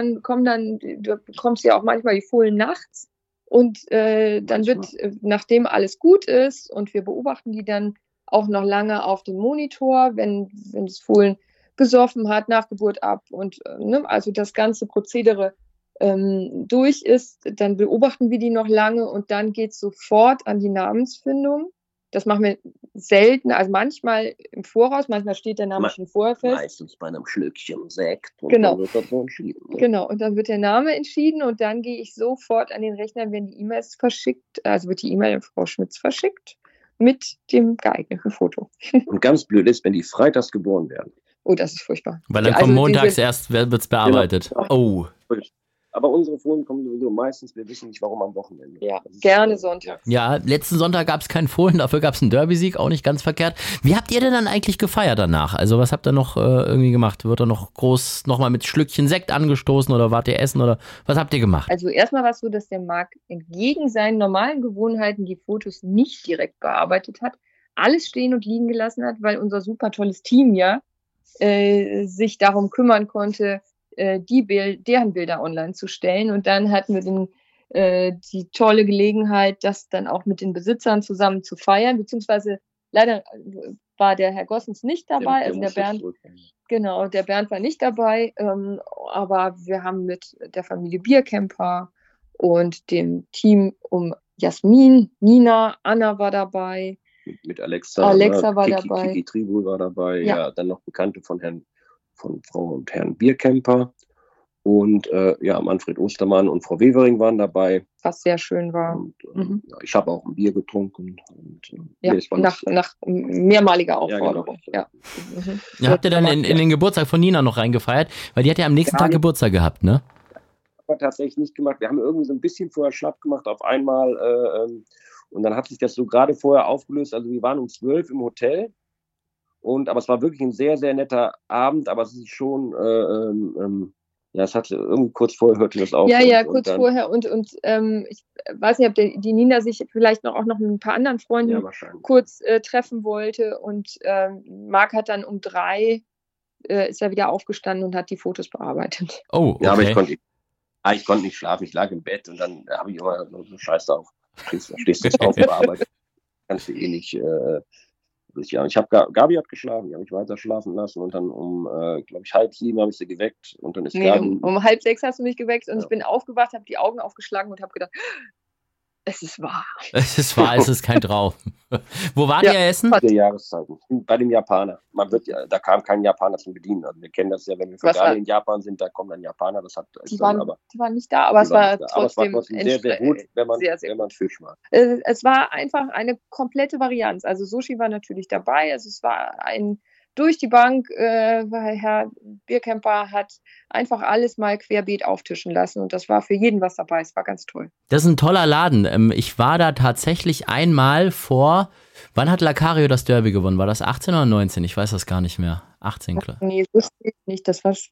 [SPEAKER 2] du bekommst ja auch manchmal die Fohlen nachts. Und dann wird, nachdem alles gut ist und wir beobachten die dann auch noch lange auf dem Monitor, wenn das Fohlen gesoffen hat, nach Geburt ab und also das ganze Prozedere durch ist, dann beobachten wir die noch lange und dann geht es sofort an die Namensfindung. Das machen wir selten, also manchmal im Voraus, manchmal steht der Name schon vorher fest.
[SPEAKER 1] Meistens bei einem Schlückchen Sekt und
[SPEAKER 2] genau.
[SPEAKER 1] Dann wird das so entschieden.
[SPEAKER 2] Genau, und dann wird der Name entschieden und dann gehe ich sofort an den Rechner, werden die E-Mails verschickt, also wird die E-Mail an Frau Schmitz verschickt mit dem geeigneten Foto.
[SPEAKER 1] Und ganz blöd ist, wenn die freitags geboren werden.
[SPEAKER 2] Oh, das ist furchtbar.
[SPEAKER 4] Weil dann kommt montags erst, wird es bearbeitet.
[SPEAKER 1] Genau.
[SPEAKER 4] Oh.
[SPEAKER 1] Aber unsere Fohlen kommen sowieso meistens, wir wissen nicht, warum am Wochenende.
[SPEAKER 2] Ja, gerne Sonntag.
[SPEAKER 4] Ja, letzten Sonntag gab es keinen Fohlen, dafür gab es einen Derby-Sieg, auch nicht ganz verkehrt. Wie habt ihr denn dann eigentlich gefeiert danach? Also was habt ihr noch irgendwie gemacht? Wird da noch groß nochmal mit Schlückchen Sekt angestoßen oder wart ihr essen oder was habt ihr gemacht?
[SPEAKER 2] Also erstmal war es so, dass der Marc entgegen seinen normalen Gewohnheiten die Fotos nicht direkt bearbeitet hat, alles stehen und liegen gelassen hat, weil unser super tolles Team sich darum kümmern konnte, deren Bilder online zu stellen. Und dann hatten wir die tolle Gelegenheit, das dann auch mit den Besitzern zusammen zu feiern, beziehungsweise Leider war der Herr Gossens nicht dabei,
[SPEAKER 1] Der
[SPEAKER 2] also der
[SPEAKER 1] muss jetzt
[SPEAKER 2] Bernd,
[SPEAKER 1] zurück.
[SPEAKER 2] genau, der Bernd war nicht dabei, aber wir haben mit der Familie Bierkemper und dem Team um Jasmin, Nina, Anna war dabei.
[SPEAKER 1] Mit Alexa.
[SPEAKER 2] Alexa war dabei.
[SPEAKER 1] Kiki Tribul war dabei.
[SPEAKER 2] Ja.
[SPEAKER 1] Ja, dann noch Bekannte von Frau und Herrn Bierkemper. Und Manfred Ostermann und Frau Wevering waren dabei.
[SPEAKER 2] Was sehr schön war.
[SPEAKER 1] Und, ich habe auch ein Bier getrunken. Und,
[SPEAKER 2] Ja,
[SPEAKER 1] es war
[SPEAKER 2] nach mehrmaliger Aufforderung.
[SPEAKER 1] Ja,
[SPEAKER 2] genau.
[SPEAKER 4] Ja, habt ihr dann in den Geburtstag von Nina noch reingefeiert? Weil die hat ja am nächsten Tag Geburtstag gehabt, ne?
[SPEAKER 1] Haben wir tatsächlich nicht gemacht. Wir haben irgendwie so ein bisschen vorher schlapp gemacht auf einmal. Und dann hat sich das so gerade vorher aufgelöst. Also wir waren um 12 im Hotel. Aber es war wirklich ein sehr, sehr netter Abend. Aber es ist schon... es hat irgendwie kurz vorher hörte das auf.
[SPEAKER 2] Ja, kurz vorher und ich weiß nicht, ob die Nina sich vielleicht auch noch mit ein paar anderen Freunden kurz treffen wollte und Marc hat dann um 3 ist er wieder aufgestanden und hat die Fotos bearbeitet.
[SPEAKER 4] Oh, okay.
[SPEAKER 1] Ja, aber ich konnte nicht schlafen, ich lag im Bett und dann habe ich immer so Scheiße auf. Stehst du jetzt auf, bearbeitet. Kannst du eh nicht... Ich habe Gabi hat geschlafen, die habe ich weiter schlafen lassen und dann um, glaube ich, 6:30 habe ich sie geweckt und dann ist Gabi...
[SPEAKER 2] Um 5:30 hast du mich geweckt und ich bin aufgewacht, habe die Augen aufgeschlagen und habe gedacht, es ist wahr.
[SPEAKER 4] Es ist wahr, es ist kein Traum. Wo war ihr Essen?
[SPEAKER 1] Der Jahreszeiten. Bei dem Japaner. Da kam kein Japaner zum Bedienen. Also wir kennen das ja, wenn wir für gerade in Japan sind, da kommen dann Japaner.
[SPEAKER 2] Die waren nicht da, aber es war trotzdem
[SPEAKER 1] sehr, sehr gut, wenn man Fisch mag.
[SPEAKER 2] Es war einfach eine komplette Varianz. Also Sushi war natürlich dabei. Also es war durch die Bank, weil Herr Bierkemper hat einfach alles mal querbeet auftischen lassen und das war für jeden was dabei. Es war ganz toll.
[SPEAKER 4] Das ist ein toller Laden. Ich war da tatsächlich einmal wann hat Lacario das Derby gewonnen? War das 18 oder 19? Ich weiß das gar nicht mehr. 18, klar.
[SPEAKER 2] Nee, so spät nicht. Das war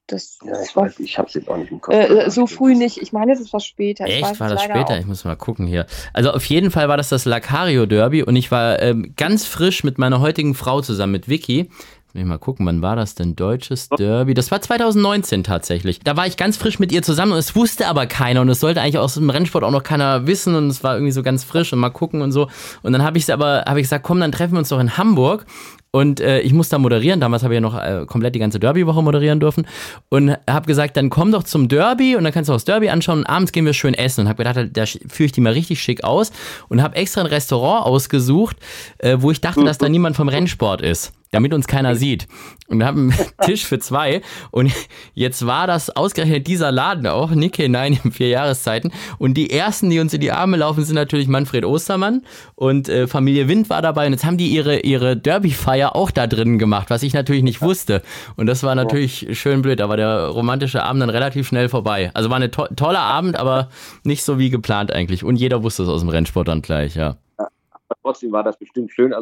[SPEAKER 1] ich habe es jetzt auch nicht im Kopf.
[SPEAKER 2] So früh nicht. Ich meine, das war später.
[SPEAKER 4] Echt? War das später? Ich muss mal gucken hier. Also auf jeden Fall war das Lacario Derby und ich war ganz frisch mit meiner heutigen Frau zusammen, mit Vicky. Mal gucken, wann war das denn? Deutsches Derby? Das war 2019 tatsächlich. Da war ich ganz frisch mit ihr zusammen und es wusste aber keiner und es sollte eigentlich aus dem Rennsport auch noch keiner wissen und es war irgendwie so ganz frisch und mal gucken und so. Und dann habe ich gesagt, komm, dann treffen wir uns doch in Hamburg. Und ich muss da moderieren. Damals habe ich ja noch komplett die ganze Derby-Woche moderieren dürfen. Und habe gesagt, dann komm doch zum Derby und dann kannst du auch das Derby anschauen und abends gehen wir schön essen. Und habe gedacht, da führe ich die mal richtig schick aus. Und habe extra ein Restaurant ausgesucht, wo ich dachte, dass da niemand vom Rennsport ist, damit uns keiner sieht. Und wir haben einen Tisch für 2. Und jetzt war das ausgerechnet dieser Laden auch, Nikkei 9 in 4 Jahreszeiten. Und die ersten, die uns in die Arme laufen, sind natürlich Manfred Ostermann und Familie Wind war dabei. Und jetzt haben die ihre Derby-Feier auch da drinnen gemacht, was ich natürlich nicht wusste. Und das war natürlich schön blöd. Da war der romantische Abend dann relativ schnell vorbei. Also war ein toller Abend, aber nicht so wie geplant eigentlich. Und jeder wusste es aus dem Rennsport dann gleich, ja.
[SPEAKER 1] Aber trotzdem war das bestimmt schön.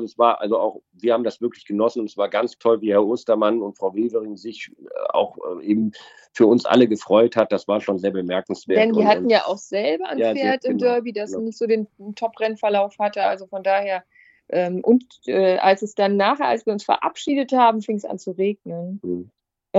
[SPEAKER 1] Wir haben das wirklich genossen und es war ganz toll, wie Herr Ostermann und Frau Wevering sich auch eben für uns alle gefreut hat. Das war schon sehr bemerkenswert.
[SPEAKER 2] Denn die hatten ja auch selber ein Pferd im Derby, das nicht so den Top-Rennverlauf hatte. Also von daher, als wir uns verabschiedet haben, fing es an zu regnen.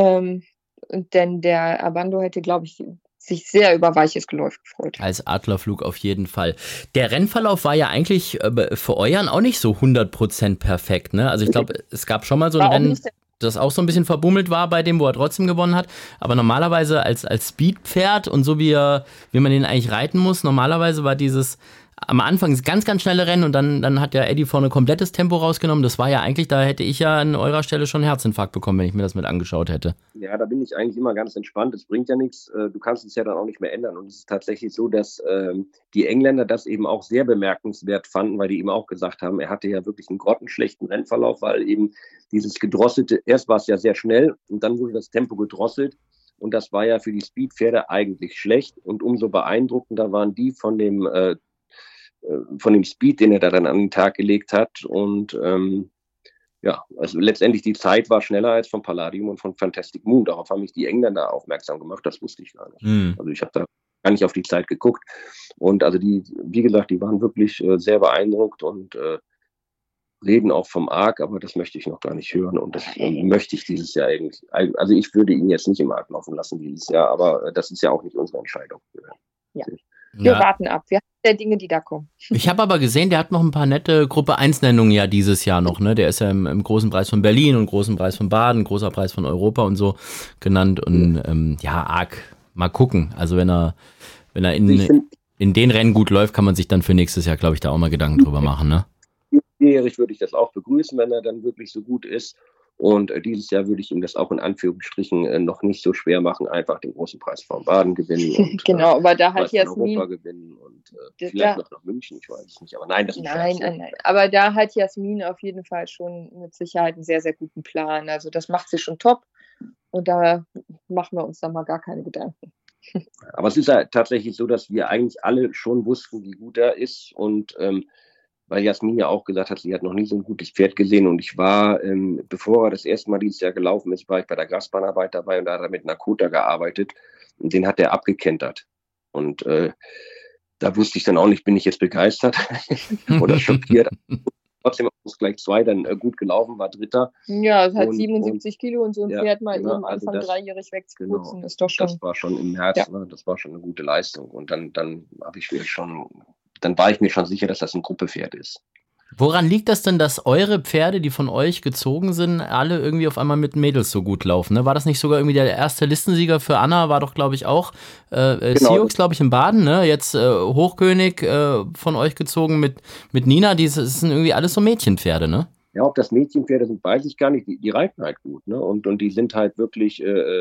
[SPEAKER 2] Denn der Abando hätte, glaube ich, sich sehr über weiches Geläuf gefreut.
[SPEAKER 4] Als Adlerflug auf jeden Fall. Der Rennverlauf war ja eigentlich für euren auch nicht so 100% perfekt, ne? Also ich glaube, es gab schon mal so ein Rennen, das auch so ein bisschen verbummelt war bei dem, wo er trotzdem gewonnen hat. Aber normalerweise als Speedpferd und so wie man den eigentlich reiten muss, normalerweise war dieses am Anfang ganz, ganz schnelle Rennen und dann hat der Eddie vorne komplettes Tempo rausgenommen. Das war ja eigentlich, da hätte ich ja an eurer Stelle schon einen Herzinfarkt bekommen, wenn ich mir das mit angeschaut hätte.
[SPEAKER 1] Ja, da bin ich eigentlich immer ganz entspannt. Es bringt ja nichts. Du kannst es ja dann auch nicht mehr ändern. Und es ist tatsächlich so, dass die Engländer das eben auch sehr bemerkenswert fanden, weil die eben auch gesagt haben, er hatte ja wirklich einen grottenschlechten Rennverlauf, weil eben dieses gedrosselte, erst war es ja sehr schnell und dann wurde das Tempo gedrosselt. Und das war ja für die Speedpferde eigentlich schlecht. Und umso beeindruckender waren die von dem Speed, den er da dann an den Tag gelegt hat. Und also letztendlich die Zeit war schneller als von Palladium und von Fantastic Moon. Darauf haben mich die Engländer aufmerksam gemacht. Das wusste ich gar nicht. Also ich habe da gar nicht auf die Zeit geguckt. Und also wie gesagt, die waren wirklich sehr beeindruckt und reden auch vom Arc, aber das möchte ich noch gar nicht hören. Und das möchte ich dieses Jahr eigentlich. Also ich würde ihn jetzt nicht im Arc laufen lassen dieses Jahr, aber das ist ja auch nicht unsere Entscheidung.
[SPEAKER 2] Ja. Wir warten ab. Wir haben der Dinge, die da kommen.
[SPEAKER 4] Ich habe aber gesehen, der hat noch ein paar nette Gruppe-1-Nennungen ja dieses Jahr noch, ne? Der ist ja im Großen Preis von Berlin und Großen Preis von Baden, Großer Preis von Europa und so genannt. Und arg, mal gucken. Also wenn er in den Rennen gut läuft, kann man sich dann für nächstes Jahr, glaube ich, da auch mal Gedanken drüber machen, ne?
[SPEAKER 1] Jährig würde ich das auch begrüßen, wenn er dann wirklich so gut ist. Und dieses Jahr würde ich ihm das auch in Anführungsstrichen noch nicht so schwer machen, einfach den Großen Preis von Baden gewinnen. Und,
[SPEAKER 2] genau, aber da hat Jasmin
[SPEAKER 1] Europa gewinnen und vielleicht noch nach München, ich weiß es nicht. Aber nein, das ist
[SPEAKER 2] nein. Aber da hat Jasmin auf jeden Fall schon mit Sicherheit einen sehr, sehr guten Plan. Also das macht sie schon top und da machen wir uns dann mal gar keine Gedanken.
[SPEAKER 1] Aber es ist ja tatsächlich so, dass wir eigentlich alle schon wussten, wie gut er ist und weil Jasmin ja auch gesagt hat, sie hat noch nie so ein gutes Pferd gesehen und ich war, bevor er das erste Mal dieses Jahr gelaufen ist, war ich bei der Grasbahnarbeit dabei und da hat er mit Nakota gearbeitet und den hat er abgekentert und da wusste ich dann auch nicht, bin ich jetzt begeistert oder schockiert. Trotzdem ist gleich 2 dann gut gelaufen, war Dritter.
[SPEAKER 2] Ja, es hat 77 Kilo und so ein Pferd mal eben Anfang dreijährig wegzuputzen,
[SPEAKER 1] genau,
[SPEAKER 2] ist doch schon.
[SPEAKER 1] Das war schon im März, ne, das war schon eine gute Leistung und dann war ich mir schon sicher, dass das ein Gruppepferd ist.
[SPEAKER 4] Woran liegt das denn, dass eure Pferde, die von euch gezogen sind, alle irgendwie auf einmal mit Mädels so gut laufen? Ne? War das nicht sogar irgendwie der erste Listensieger für Anna, war doch, glaube ich, auch Sioux, glaube ich, in Baden, ne? Jetzt Hochkönig von euch gezogen mit Nina, das sind irgendwie alles so Mädchenpferde, ne?
[SPEAKER 1] Ja, ob das Mädchenpferde sind, weiß ich gar nicht, die reiten halt gut, ne? Und die sind halt wirklich,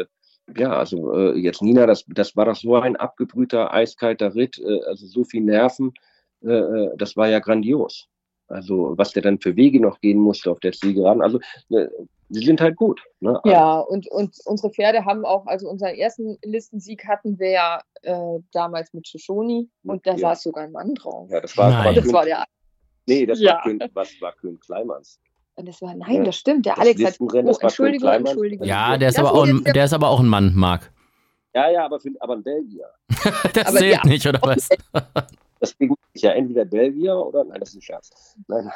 [SPEAKER 1] jetzt Nina, das war doch so ein abgebrühter, eiskalter Ritt, also so viel Nerven, das war ja grandios. Also was der dann für Wege noch gehen musste auf der Zielgeraden. Also sie sind halt gut. Ne?
[SPEAKER 2] Ja, und unsere Pferde haben auch, also unseren ersten Listensieg hatten wir ja damals mit Shoshoni und da saß sogar ein Mann drauf.
[SPEAKER 1] Ja, das war
[SPEAKER 2] der.
[SPEAKER 1] Nee, das war König Kleimanns.
[SPEAKER 2] Das stimmt. Der Alex hat. Entschuldigung.
[SPEAKER 4] Ja, der ist aber auch ein Mann, Marc.
[SPEAKER 1] Ja, aber ein Belgier.
[SPEAKER 4] Das zählt nicht, oder was?
[SPEAKER 1] Deswegen ist ja entweder Belgier oder, nein, das ist ein Scherz.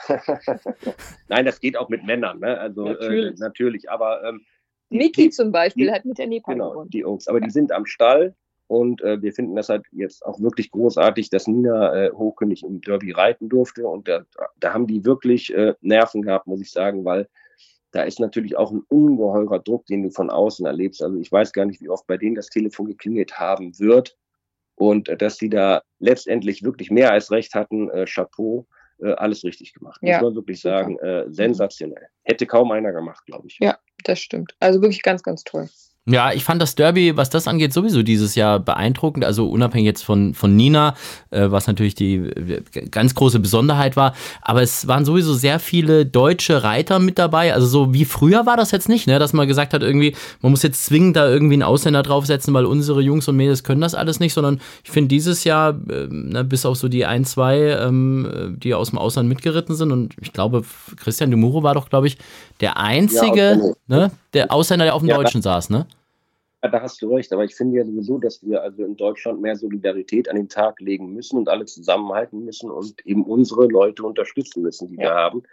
[SPEAKER 1] Nein, das geht auch mit Männern, ne? Also natürlich, aber
[SPEAKER 2] Miki zum Beispiel hat mit der Nepal gewonnen.
[SPEAKER 1] Genau, die Jungs, aber die sind am Stall und wir finden das halt jetzt auch wirklich großartig, dass Nina Hochkönig im Derby reiten durfte und da haben die wirklich Nerven gehabt, muss ich sagen, weil da ist natürlich auch ein ungeheurer Druck, den du von außen erlebst. Also ich weiß gar nicht, wie oft bei denen das Telefon geklingelt haben wird. Und dass sie da letztendlich wirklich mehr als recht hatten, Chapeau, alles richtig gemacht. Muss man wirklich sagen, sensationell. Hätte kaum einer gemacht, glaube ich.
[SPEAKER 2] Ja, das stimmt. Also wirklich ganz, ganz toll.
[SPEAKER 4] Ja, ich fand das Derby, was das angeht, sowieso dieses Jahr beeindruckend. Also unabhängig jetzt von Nina, was natürlich die ganz große Besonderheit war. Aber es waren sowieso sehr viele deutsche Reiter mit dabei. Also so wie früher war das jetzt nicht, ne? Dass man gesagt hat, irgendwie, man muss jetzt zwingend da irgendwie einen Ausländer draufsetzen, weil unsere Jungs und Mädels können das alles nicht. Sondern ich finde dieses Jahr, bis auf so die 1, 2, die aus dem Ausland mitgeritten sind. Und ich glaube, Christian de Muro war doch, glaube ich, der einzige, der Ausländer, der auf dem Deutschen saß, ne?
[SPEAKER 1] Ja, da hast du recht, aber ich finde ja sowieso, dass wir also in Deutschland mehr Solidarität an den Tag legen müssen und alle zusammenhalten müssen und eben unsere Leute unterstützen müssen, die wir haben.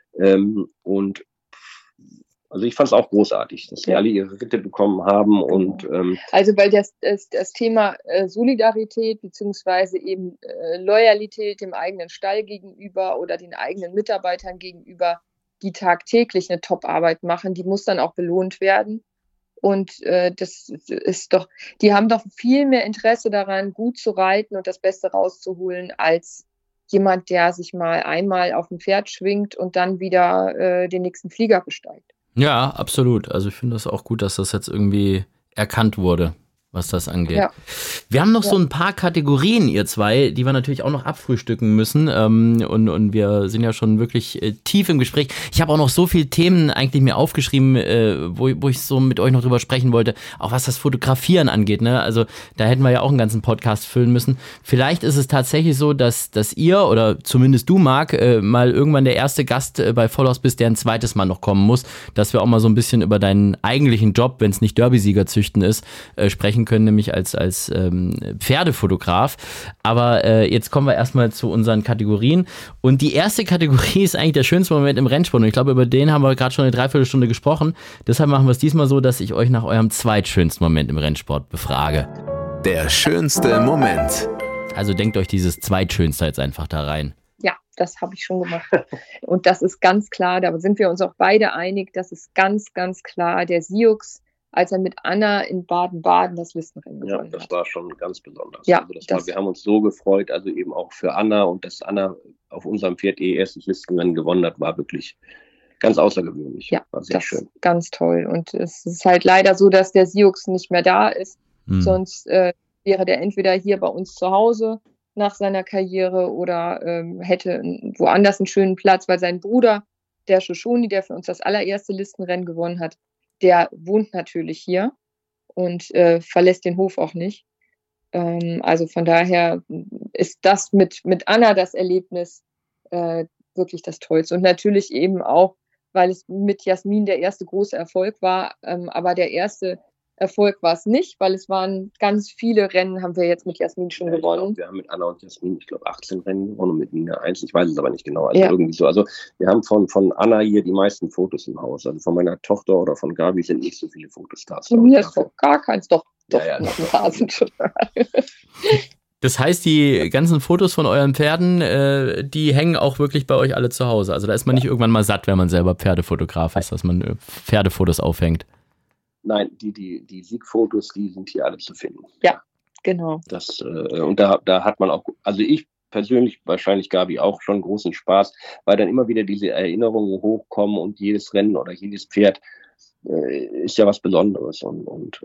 [SPEAKER 1] Und also ich fand es auch großartig, dass wir alle ihre Ritte bekommen haben. Und
[SPEAKER 2] also weil das Thema Solidarität beziehungsweise eben Loyalität dem eigenen Stall gegenüber oder den eigenen Mitarbeitern gegenüber, die tagtäglich eine Top-Arbeit machen, die muss dann auch belohnt werden. Und das ist doch, die haben doch viel mehr Interesse daran, gut zu reiten und das Beste rauszuholen, als jemand, der sich mal einmal auf ein Pferd schwingt und dann wieder den nächsten Flieger besteigt.
[SPEAKER 4] Ja, absolut. Also ich finde das auch gut, dass das jetzt irgendwie erkannt wurde, was das angeht. Ja. Wir haben noch so ein paar Kategorien, ihr zwei, die wir natürlich auch noch abfrühstücken müssen. Und wir sind ja schon wirklich tief im Gespräch. Ich habe auch noch so viele Themen eigentlich mir aufgeschrieben, wo ich so mit euch noch drüber sprechen wollte, auch was das Fotografieren angeht. Ne? Also da hätten wir ja auch einen ganzen Podcast füllen müssen. Vielleicht ist es tatsächlich so, dass ihr oder zumindest du, Marc, mal irgendwann der erste Gast bei Vollhaus bist, der ein zweites Mal noch kommen muss, dass wir auch mal so ein bisschen über deinen eigentlichen Job, wenn es nicht Derby-Sieger züchten ist, sprechen können, nämlich als Pferdefotograf. Aber jetzt kommen wir erstmal zu unseren Kategorien. Und die erste Kategorie ist eigentlich der schönste Moment im Rennsport. Und ich glaube, über den haben wir gerade schon eine Dreiviertelstunde gesprochen. Deshalb machen wir es diesmal so, dass ich euch nach eurem zweitschönsten Moment im Rennsport befrage.
[SPEAKER 3] Der schönste Moment.
[SPEAKER 4] Also denkt euch dieses Zweitschönste jetzt einfach da rein.
[SPEAKER 2] Ja, das habe ich schon gemacht. Und das ist ganz klar, da sind wir uns auch beide einig, das ist ganz, ganz klar der Siux, als er mit Anna in Baden-Baden das Listenrennen gewonnen hat.
[SPEAKER 1] Ja, das war schon ganz besonders.
[SPEAKER 2] Ja,
[SPEAKER 1] also wir haben uns so gefreut, also eben auch für Anna, und dass Anna auf unserem Pferd ihr erstes Listenrennen gewonnen hat, war wirklich ganz außergewöhnlich.
[SPEAKER 2] Ja,
[SPEAKER 1] war sehr schön.
[SPEAKER 2] Ist ganz toll. Und es ist halt leider so, dass der Siux nicht mehr da ist. Sonst wäre der entweder hier bei uns zu Hause nach seiner Karriere oder hätte woanders einen schönen Platz, weil sein Bruder, der Shoshoni, der für uns das allererste Listenrennen gewonnen hat, der wohnt natürlich hier und verlässt den Hof auch nicht. Also von daher ist das mit Anna das Erlebnis wirklich das Tollste. Und natürlich eben auch, weil es mit Jasmin der erste große Erfolg war, aber der erste Erfolg war es nicht, weil es waren ganz viele Rennen, haben wir jetzt mit Jasmin schon gewonnen.
[SPEAKER 1] Wir haben mit Anna und Jasmin, 18 Rennen gewonnen und mit Nina 1, ich weiß es aber nicht genau. Also irgendwie so. Also wir haben von Anna hier die meisten Fotos im Haus. Also von meiner Tochter oder von Gabi sind nicht so viele Fotos da.
[SPEAKER 2] Von mir ist doch gar keins, doch
[SPEAKER 1] noch
[SPEAKER 2] ein paar sind schon.
[SPEAKER 4] Das heißt, die ganzen Fotos von euren Pferden, die hängen auch wirklich bei euch alle zu Hause. Also da ist man nicht irgendwann mal satt, wenn man selber Pferdefotograf ist, dass man Pferdefotos aufhängt.
[SPEAKER 1] Nein, die Siegfotos, die sind hier alle zu finden.
[SPEAKER 2] Ja, genau.
[SPEAKER 1] Und da hat man auch, also ich persönlich, wahrscheinlich Gabi auch, schon großen Spaß, weil dann immer wieder diese Erinnerungen hochkommen und jedes Rennen oder jedes Pferd ist ja was Besonderes. Und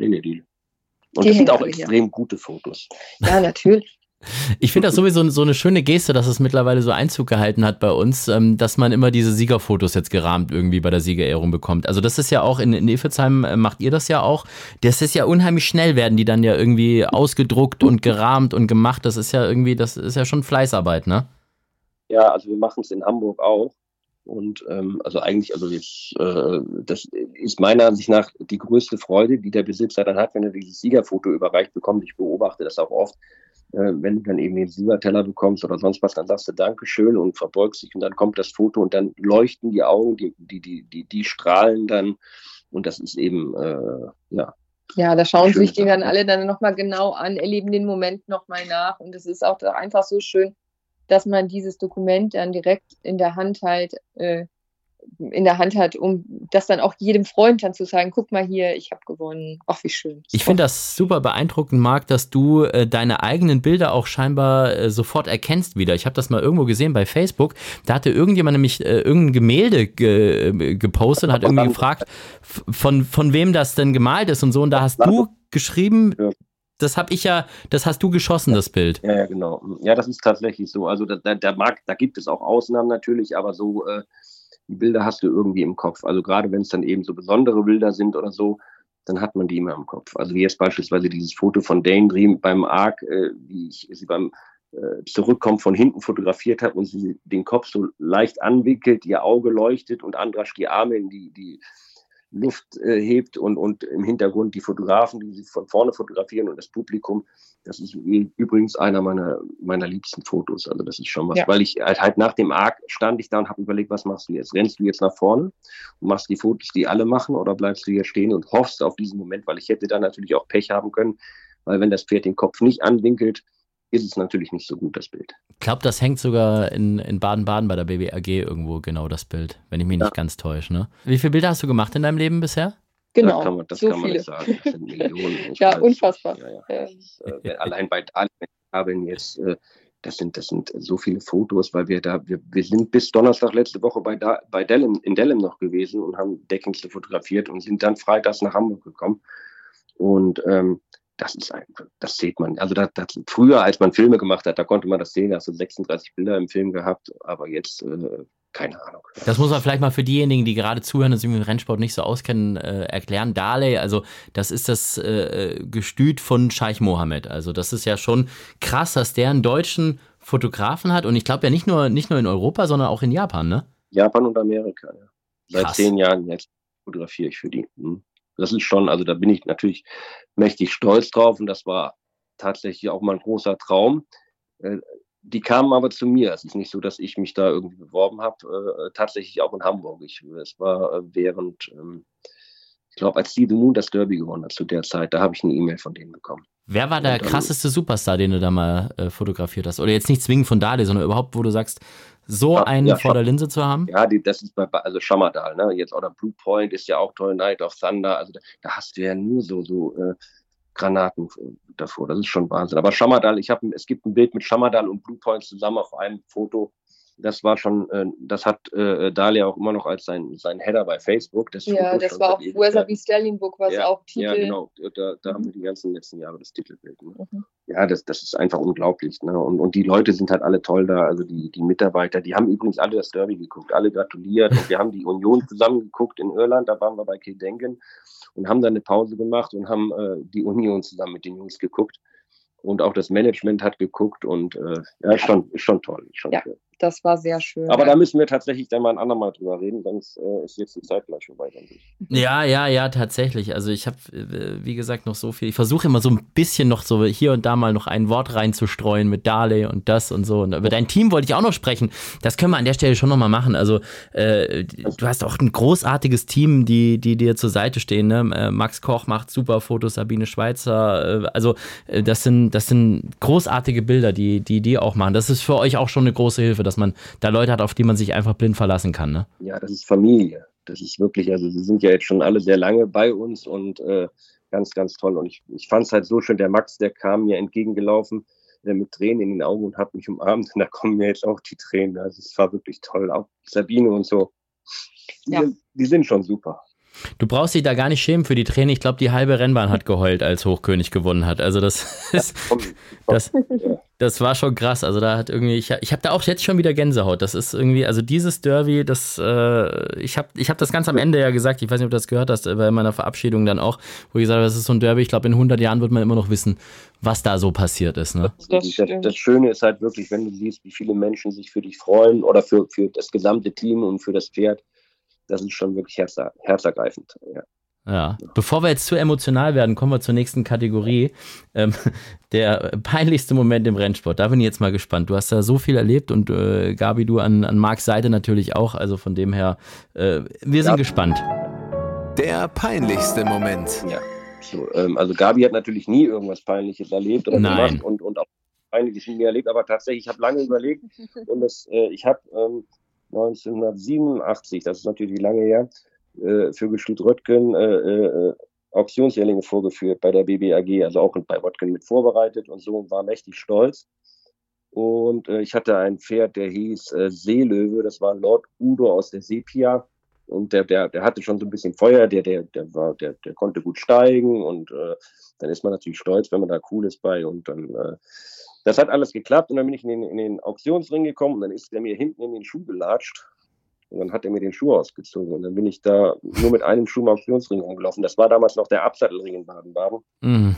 [SPEAKER 1] das sind auch extrem gute Fotos.
[SPEAKER 2] Ja, natürlich.
[SPEAKER 4] Ich finde das sowieso so eine schöne Geste, dass es mittlerweile so Einzug gehalten hat bei uns, dass man immer diese Siegerfotos jetzt gerahmt irgendwie bei der Siegerehrung bekommt. Also das ist ja auch, in Iffezheim macht ihr das ja auch. Das ist ja unheimlich schnell, werden die dann ja irgendwie ausgedruckt und gerahmt und gemacht. Das ist ja schon Fleißarbeit, ne?
[SPEAKER 1] Ja, also wir machen es in Hamburg auch. Und das ist meiner Ansicht nach die größte Freude, die der Besitzer dann hat, wenn er dieses Siegerfoto überreicht bekommt. Ich beobachte das auch oft. Wenn du dann eben den Silberteller bekommst oder sonst was, dann sagst du Dankeschön und verbeugst dich und dann kommt das Foto und dann leuchten die Augen, die strahlen dann und das ist eben,
[SPEAKER 2] Ja, da schauen sich die dann alle dann nochmal genau an, erleben den Moment nochmal nach und es ist auch einfach so schön, dass man dieses Dokument dann direkt in der Hand hat, um das dann auch jedem Freund dann zu sagen, guck mal hier, ich habe gewonnen. Ach, wie schön.
[SPEAKER 4] Ich finde das super beeindruckend, Marc, dass du deine eigenen Bilder auch scheinbar sofort erkennst wieder. Ich habe das mal irgendwo gesehen bei Facebook. Da hatte irgendjemand nämlich irgendein Gemälde gepostet und hat irgendwie gefragt, von wem das denn gemalt ist und so. Und da hast du geschrieben, das hast du geschossen, das Bild.
[SPEAKER 1] Ja, genau. Ja, das ist tatsächlich so. Also da gibt es auch Ausnahmen natürlich, aber so die Bilder hast du irgendwie im Kopf. Also gerade wenn es dann eben so besondere Bilder sind oder so, dann hat man die immer im Kopf. Also wie jetzt beispielsweise dieses Foto von Daydream beim Arc, wie ich sie beim Zurückkommen von hinten fotografiert habe und sie den Kopf so leicht anwickelt, ihr Auge leuchtet und Andrasch die Arme in die Luft hebt und im Hintergrund die Fotografen, die sie von vorne fotografieren und das Publikum. Das ist übrigens einer meiner liebsten Fotos. Also das ist schon was, weil ich halt nach dem Arc stand ich da und habe überlegt, was machst du jetzt? Rennst du jetzt nach vorne und machst die Fotos, die alle machen, oder bleibst du hier stehen und hoffst auf diesen Moment? Weil ich hätte da natürlich auch Pech haben können, weil wenn das Pferd den Kopf nicht anwinkelt, ist es natürlich nicht so gut, das Bild.
[SPEAKER 4] Ich glaube, das hängt sogar in Baden-Baden bei der BBAG irgendwo, genau das Bild, wenn ich mich nicht ganz täusche. Ne? Wie viele Bilder hast du gemacht in deinem Leben bisher?
[SPEAKER 2] Genau,
[SPEAKER 1] das
[SPEAKER 2] so
[SPEAKER 1] kann man
[SPEAKER 2] viele.
[SPEAKER 1] nicht sagen. Das sind Millionen.
[SPEAKER 2] Ja, unfassbar.
[SPEAKER 1] Allein bei Alpen jetzt, das sind so viele Fotos, weil wir sind bis Donnerstag letzte Woche in Delm noch gewesen und haben Deckingste fotografiert und sind dann freitags nach Hamburg gekommen. Und das sieht man. Also früher, als man Filme gemacht hat, da konnte man das sehen, da hast du 36 Bilder im Film gehabt, aber jetzt keine Ahnung.
[SPEAKER 4] Das muss man vielleicht mal für diejenigen, die gerade zuhören und sich mit dem Rennsport nicht so auskennen, erklären. Darley, also das ist das Gestüt von Scheich Mohammed. Also das ist ja schon krass, dass der einen deutschen Fotografen hat und ich glaube ja nicht nur in Europa, sondern auch in Japan, ne?
[SPEAKER 1] Japan und Amerika, ja. Seit
[SPEAKER 4] Krass.
[SPEAKER 1] 10 Jahren jetzt fotografiere ich für die. Das ist schon, also da bin ich natürlich mächtig stolz drauf und das war tatsächlich auch mal ein großer Traum. Die kamen aber zu mir. Es ist nicht so, dass ich mich da irgendwie beworben habe. Tatsächlich auch in Hamburg. Es war während Ich glaube, als Steve Moon das Derby gewonnen hat zu der Zeit, da habe ich eine E-Mail von denen bekommen.
[SPEAKER 4] Wer war der krasseste Superstar, den du da mal fotografiert hast? Oder jetzt nicht zwingend von Dali, sondern überhaupt, wo du sagst, so einen vor der Linse zu haben?
[SPEAKER 1] Ja, das ist also Schamadal, ne? Jetzt oder Blue Point ist ja auch toll, Night of Thunder. Also da hast du ja nur so Granaten davor. Das ist schon Wahnsinn. Aber Schamadal, es gibt ein Bild mit Schamadal und Blue Point zusammen auf einem Foto. Das war schon, das hat Dalia auch immer noch als sein Header bei Facebook. Das
[SPEAKER 2] war auch Weather wie Stellenbook, was auch Titel.
[SPEAKER 1] Ja, genau. Da haben wir die ganzen letzten Jahre das Titelbild. Ne? Ja, das ist einfach unglaublich. Ne? Und die Leute sind halt alle toll da. Also die Mitarbeiter, die haben übrigens alle das Derby geguckt, alle gratuliert. Und wir haben die Union zusammen geguckt in Irland. Da waren wir bei Kedenken und haben dann eine Pause gemacht und haben die Union zusammen mit den Jungs geguckt. Und auch das Management hat geguckt und ist schon toll. Schön.
[SPEAKER 2] Das war sehr schön.
[SPEAKER 1] Aber da müssen wir tatsächlich dann mal ein andermal drüber reden, sonst ist jetzt die Zeit gleich vorbei.
[SPEAKER 4] Ja, tatsächlich. Also ich habe, wie gesagt, noch so viel. Ich versuche immer so ein bisschen noch so hier und da mal noch ein Wort reinzustreuen mit Dale und das und so. Und über dein Team wollte ich auch noch sprechen. Das können wir an der Stelle schon nochmal machen. Also du hast auch ein großartiges Team, die dir zur Seite stehen. Ne? Max Koch macht super Fotos, Sabine Schweizer. Also das sind großartige Bilder, die auch machen. Das ist für euch auch schon eine große Hilfe, dass man da Leute hat, auf die man sich einfach blind verlassen kann, ne?
[SPEAKER 1] Ja, das ist Familie. Das ist wirklich, also sie sind ja jetzt schon alle sehr lange bei uns und ganz, ganz toll. Und ich fand es halt so schön, der Max, der kam mir entgegengelaufen mit Tränen in den Augen und hat mich umarmt. Und da kommen mir jetzt auch die Tränen. Also es war wirklich toll. Auch Sabine und so. Die sind schon super.
[SPEAKER 4] Du brauchst dich da gar nicht schämen für die Tränen. Ich glaube, die halbe Rennbahn hat geheult, als Hochkönig gewonnen hat. Also das war schon krass. Also da hat irgendwie, ich habe da auch jetzt schon wieder Gänsehaut. Das ist irgendwie, also dieses Derby, ich hab das ganz am Ende ja gesagt, ich weiß nicht, ob du das gehört hast, bei meiner Verabschiedung dann auch, wo ich gesagt habe, das ist so ein Derby, ich glaube, in 100 Jahren wird man immer noch wissen, was da so passiert ist. Ne?
[SPEAKER 1] Das Schöne ist halt wirklich, wenn du siehst, wie viele Menschen sich für dich freuen oder für das gesamte Team und für das Pferd. Das ist schon wirklich herzergreifend.
[SPEAKER 4] Ja. Bevor wir jetzt zu emotional werden, kommen wir zur nächsten Kategorie. Der peinlichste Moment im Rennsport. Da bin ich jetzt mal gespannt. Du hast da so viel erlebt und Gabi, du an Marcs Seite natürlich auch. Also von dem her, wir sind gespannt.
[SPEAKER 3] Der peinlichste Moment.
[SPEAKER 1] Ja. So, also Gabi hat natürlich nie irgendwas Peinliches erlebt oder gemacht und auch Peinliches nie erlebt. Aber tatsächlich, ich habe lange überlegt und ich habe 1987, das ist natürlich lange her, für Gestüt Röttgen Auktionsjährlinge vorgeführt bei der BBAG, also auch bei Röttgen mit vorbereitet und so und war mächtig stolz. Und ich hatte ein Pferd, der hieß Seelöwe, das war Lord Udo aus der Sepia. Und der hatte schon so ein bisschen Feuer, der konnte gut steigen und dann ist man natürlich stolz, wenn man da cool ist bei und dann das hat alles geklappt und dann bin ich in den Auktionsring gekommen und dann ist der mir hinten in den Schuh gelatscht und dann hat er mir den Schuh ausgezogen und dann bin ich da nur mit einem Schuh im Auktionsring rumgelaufen. Das war damals noch der Absattelring in Baden-Baden. Mhm.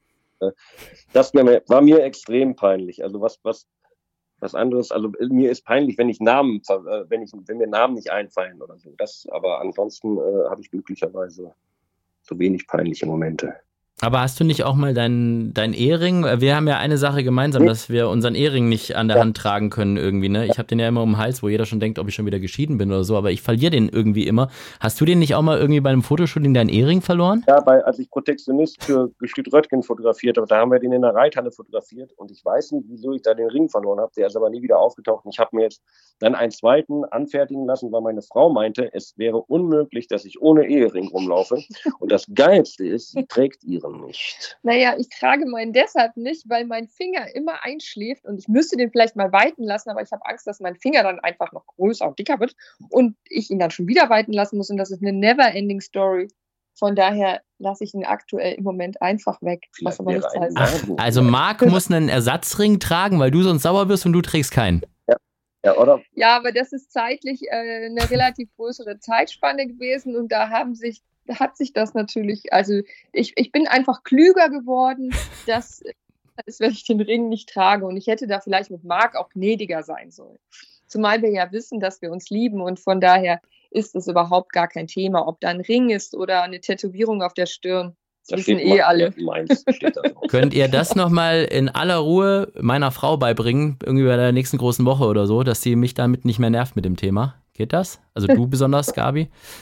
[SPEAKER 1] Das war mir extrem peinlich. Also was anderes, also mir ist peinlich, wenn mir Namen nicht einfallen oder so. Aber ansonsten habe ich glücklicherweise so wenig peinliche Momente.
[SPEAKER 4] Aber hast du nicht auch mal dein Ehering? Wir haben ja eine Sache gemeinsam, dass wir unseren Ehering nicht an der Hand tragen können irgendwie, ne? Ich habe den ja immer um den Hals, wo jeder schon denkt, ob ich schon wieder geschieden bin oder so, aber ich verliere den irgendwie immer. Hast du den nicht auch mal irgendwie bei einem Fotoshooting deinen Ehering verloren?
[SPEAKER 1] Ja, als ich Protektionist für Gestüt Röttgen fotografiert habe, da haben wir den in der Reithalle fotografiert und ich weiß nicht, wieso ich da den Ring verloren habe. Der ist aber nie wieder aufgetaucht. Und ich habe mir jetzt dann einen zweiten anfertigen lassen, weil meine Frau meinte, es wäre unmöglich, dass ich ohne Ehering rumlaufe. Und das Geilste ist, sie trägt ihren nicht.
[SPEAKER 2] Naja, ich trage meinen deshalb nicht, weil mein Finger immer einschläft und ich müsste den vielleicht mal weiten lassen, aber ich habe Angst, dass mein Finger dann einfach noch größer und dicker wird und ich ihn dann schon wieder weiten lassen muss und das ist eine never-ending Story. Von daher lasse ich ihn aktuell im Moment einfach weg. Was aber nichts heißt.
[SPEAKER 4] Also Marc muss einen Ersatzring tragen, weil du sonst sauer wirst und du trägst keinen.
[SPEAKER 1] Ja, oder?
[SPEAKER 2] Ja, aber das ist zeitlich eine relativ größere Zeitspanne gewesen und da hat sich das natürlich, also ich bin einfach klüger geworden, dass wenn ich den Ring nicht trage und ich hätte da vielleicht mit Marc auch gnädiger sein sollen. Zumal wir ja wissen, dass wir uns lieben und von daher ist es überhaupt gar kein Thema, ob da ein Ring ist oder eine Tätowierung auf der Stirn. Das wissen alle.
[SPEAKER 4] Könnt ihr das nochmal in aller Ruhe meiner Frau beibringen, irgendwie bei der nächsten großen Woche oder so, dass sie mich damit nicht mehr nervt mit dem Thema? Geht das? Also du besonders, Gabi?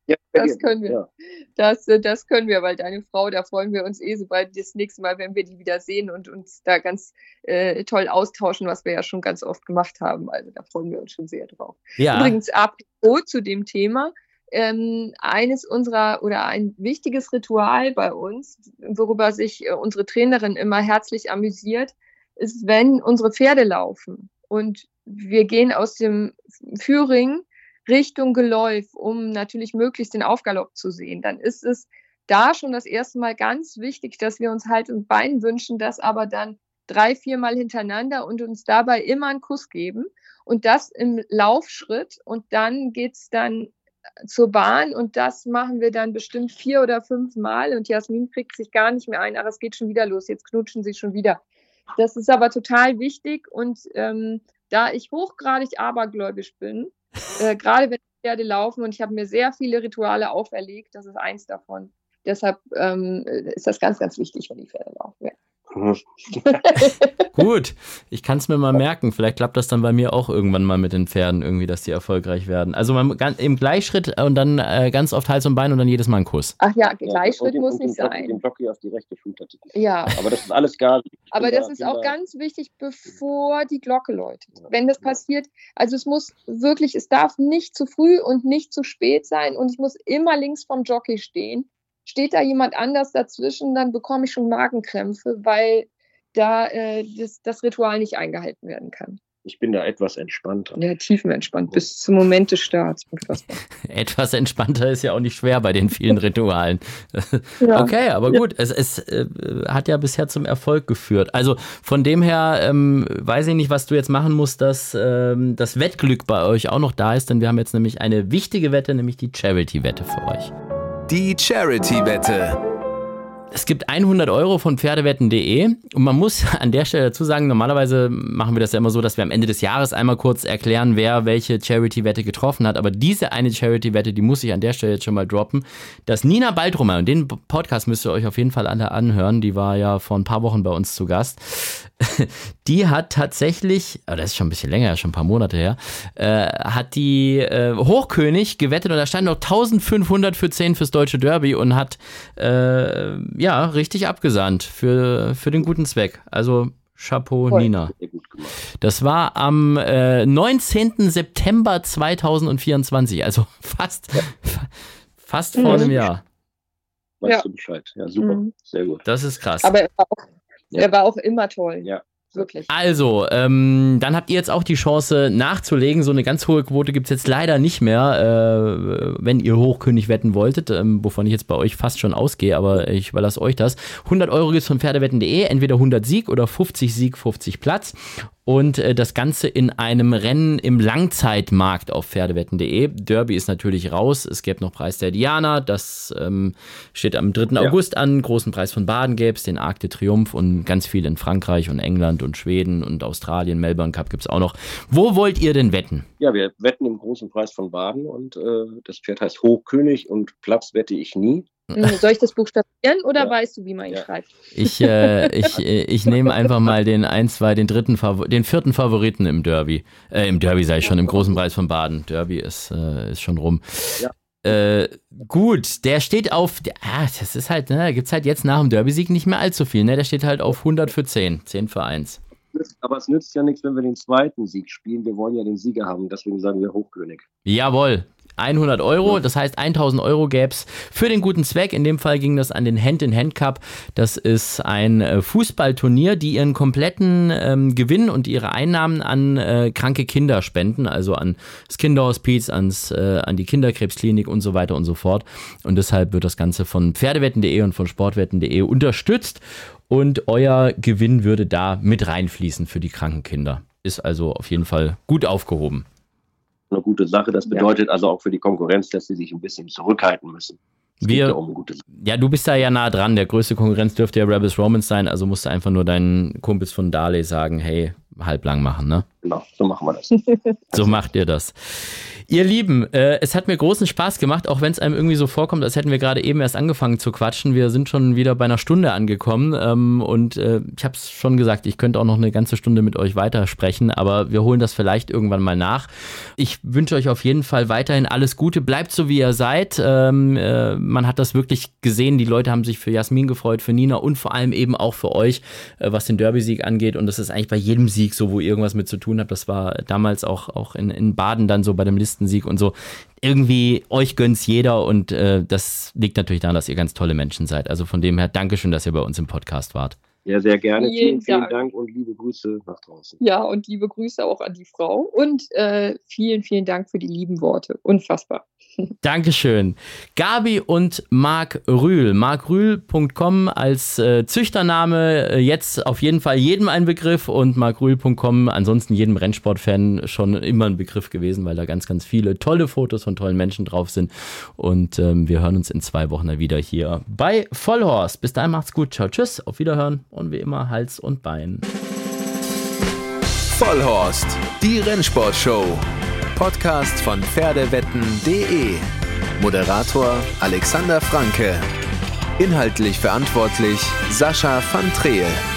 [SPEAKER 1] Ja,
[SPEAKER 2] Das können wir.
[SPEAKER 1] Ja.
[SPEAKER 2] Das können wir, weil deine Frau, da freuen wir uns sobald das nächste Mal, wenn wir die wieder sehen und uns da ganz toll austauschen, was wir ja schon ganz oft gemacht haben. Also da freuen wir uns schon sehr drauf.
[SPEAKER 4] Ja.
[SPEAKER 2] Übrigens, apropos zu dem Thema, ein wichtiges Ritual bei uns, worüber sich unsere Trainerin immer herzlich amüsiert, ist, wenn unsere Pferde laufen und wir gehen aus dem Führing Richtung Geläuf, um natürlich möglichst den Aufgalopp zu sehen, dann ist es da schon das erste Mal ganz wichtig, dass wir uns Halt und Bein wünschen, das aber dann 3-4 Mal hintereinander und uns dabei immer einen Kuss geben und das im Laufschritt und dann geht's dann zur Bahn und das machen wir dann bestimmt 4 oder 5 Mal und Jasmin kriegt sich gar nicht mehr ein, aber es geht schon wieder los, jetzt knutschen sie schon wieder. Das ist aber total wichtig und da ich hochgradig abergläubisch bin, gerade wenn Pferde laufen und ich habe mir sehr viele Rituale auferlegt, das ist eins davon. Deshalb ist das ganz, ganz wichtig, wenn die Pferde laufen. Ja.
[SPEAKER 4] Gut, ich kann es mir mal merken. Vielleicht klappt das dann bei mir auch irgendwann mal mit den Pferden irgendwie, dass die erfolgreich werden. Also im Gleichschritt und dann ganz oft Hals und Bein und dann jedes Mal ein Kuss.
[SPEAKER 2] Ach ja, Gleichschritt muss nicht sein.
[SPEAKER 1] Den Jockey auf die rechte Schulter.
[SPEAKER 2] Ja.
[SPEAKER 1] Aber das ist alles gar nicht.
[SPEAKER 2] Aber das ist auch ganz wichtig, bevor die Glocke läutet. Wenn das passiert, also es darf nicht zu früh und nicht zu spät sein und ich muss immer links vom Jockey stehen. Steht da jemand anders dazwischen, dann bekomme ich schon Magenkrämpfe, weil da das Ritual nicht eingehalten werden kann.
[SPEAKER 1] Ich bin da etwas entspannter.
[SPEAKER 2] Ja, tiefenentspannt, bis zum Moment des Starts. Unfassbar.
[SPEAKER 4] Etwas entspannter ist ja auch nicht schwer bei den vielen Ritualen. Ja. Okay, aber gut, es hat ja bisher zum Erfolg geführt. Also von dem her weiß ich nicht, was du jetzt machen musst, dass das Wettglück bei euch auch noch da ist, denn wir haben jetzt nämlich eine wichtige Wette, nämlich die Charity-Wette für euch.
[SPEAKER 3] Die Charity-Wette.
[SPEAKER 4] Es gibt 100 € von Pferdewetten.de und man muss an der Stelle dazu sagen, normalerweise machen wir das ja immer so, dass wir am Ende des Jahres einmal kurz erklären, wer welche Charity-Wette getroffen hat. Aber diese eine Charity-Wette, die muss ich an der Stelle jetzt schon mal droppen, dass Nina Baltrumer, und den Podcast müsst ihr euch auf jeden Fall alle anhören, die war ja vor ein paar Wochen bei uns zu Gast, die hat tatsächlich, das ist schon ein bisschen länger, schon ein paar Monate her, hat die Hochkönig gewettet und da stand noch 1500 für 10 fürs Deutsche Derby und hat richtig abgesandt für den guten Zweck. Also Chapeau, voll. Nina. Das war am 19. September 2024, also fast vor einem Jahr.
[SPEAKER 1] Weißt du Bescheid. Ja, super. Sehr gut.
[SPEAKER 4] Das ist krass.
[SPEAKER 2] Aber er war auch immer toll.
[SPEAKER 1] Ja.
[SPEAKER 2] Wirklich.
[SPEAKER 4] Also, dann habt ihr jetzt auch die Chance nachzulegen. So eine ganz hohe Quote gibt es jetzt leider nicht mehr, wenn ihr Hochkönig wetten wolltet, wovon ich jetzt bei euch fast schon ausgehe, aber ich überlasse euch das. 100 € gibt es von Pferdewetten.de, entweder 100 Sieg oder 50 Sieg, 50 Platz. Und das Ganze in einem Rennen im Langzeitmarkt auf Pferdewetten.de. Derby ist natürlich raus. Es gäbe noch Preis der Diana. Das steht am 3. August an. Großen Preis von Baden gäbe es, den Arc de Triomphe und ganz viel in Frankreich und England und Schweden und Australien. Melbourne Cup gibt es auch noch. Wo wollt ihr denn wetten?
[SPEAKER 1] Ja, wir wetten im Großen Preis von Baden und das Pferd heißt Hochkönig und Platz wette ich nie.
[SPEAKER 2] Soll ich das buchstabieren oder weißt du, wie man ihn schreibt?
[SPEAKER 4] Ich nehme einfach mal den 1, 2, den 4. Favoriten im Derby. Im Derby sage ich schon, im Großen Preis von Baden. Derby ist schon rum. Ja. Gut, der steht auf, das ist halt, da gibt es halt jetzt nach dem Derby-Sieg nicht mehr allzu viel. Ne? Der steht halt auf 100 für 10 für 1.
[SPEAKER 1] Aber es nützt ja nichts, wenn wir den zweiten Sieg spielen. Wir wollen ja den Sieger haben, deswegen sagen wir Hochkönig.
[SPEAKER 4] Jawohl. 100 €, das heißt 1000 € gäbe es für den guten Zweck. In dem Fall ging das an den Hand-in-Hand-Cup. Das ist ein Fußballturnier, die ihren kompletten Gewinn und ihre Einnahmen an kranke Kinder spenden, also an das Kinderhospiz, an die Kinderkrebsklinik und so weiter und so fort. Und deshalb wird das Ganze von Pferdewetten.de und von Sportwetten.de unterstützt und euer Gewinn würde da mit reinfließen für die kranken Kinder. Ist also auf jeden Fall gut aufgehoben.
[SPEAKER 1] Eine gute Sache. Das bedeutet also auch für die Konkurrenz, dass sie sich ein bisschen zurückhalten müssen.
[SPEAKER 4] Du bist da ja nah dran. Der größte Konkurrenz dürfte ja Rebels Romans sein, also musst du einfach nur deinen Kumpels von Darley sagen, hey, halblang machen, ne?
[SPEAKER 1] Genau, so machen wir das.
[SPEAKER 4] So macht ihr das. Ihr Lieben, es hat mir großen Spaß gemacht, auch wenn es einem irgendwie so vorkommt, als hätten wir gerade eben erst angefangen zu quatschen. Wir sind schon wieder bei einer Stunde angekommen und ich habe es schon gesagt, ich könnte auch noch eine ganze Stunde mit euch weitersprechen, aber wir holen das vielleicht irgendwann mal nach. Ich wünsche euch auf jeden Fall weiterhin alles Gute, bleibt so wie ihr seid. Man hat das wirklich gesehen, die Leute haben sich für Jasmin gefreut, für Nina und vor allem eben auch für euch, was den Derby-Sieg angeht, und das ist eigentlich bei jedem Sieg so, wo ihr irgendwas mit zu tun habt. Das war damals auch in Baden dann so bei dem Listensieg und so. Irgendwie, euch gönnt's jeder und das liegt natürlich daran, dass ihr ganz tolle Menschen seid. Also von dem her, Dankeschön, dass ihr bei uns im Podcast wart.
[SPEAKER 1] Ja, sehr gerne.
[SPEAKER 2] Vielen
[SPEAKER 1] Dank und liebe Grüße nach draußen.
[SPEAKER 2] Ja, und liebe Grüße auch an die Frau und vielen Dank für die lieben Worte. Unfassbar.
[SPEAKER 4] Dankeschön. Gabi und Marc Rühl. markrühl.com als Züchtername, jetzt auf jeden Fall jedem ein Begriff und markrühl.com ansonsten jedem Rennsportfan schon immer ein Begriff gewesen, weil da ganz, ganz viele tolle Fotos von tollen Menschen drauf sind und wir hören uns in 2 Wochen dann wieder hier bei Vollhorst. Bis dahin macht's gut. Ciao, tschüss, auf Wiederhören und wie immer Hals und Bein.
[SPEAKER 3] Vollhorst, die Rennsportshow. Podcast von Pferdewetten.de. Moderator Alexander Franke. Inhaltlich verantwortlich Sascha van Treel.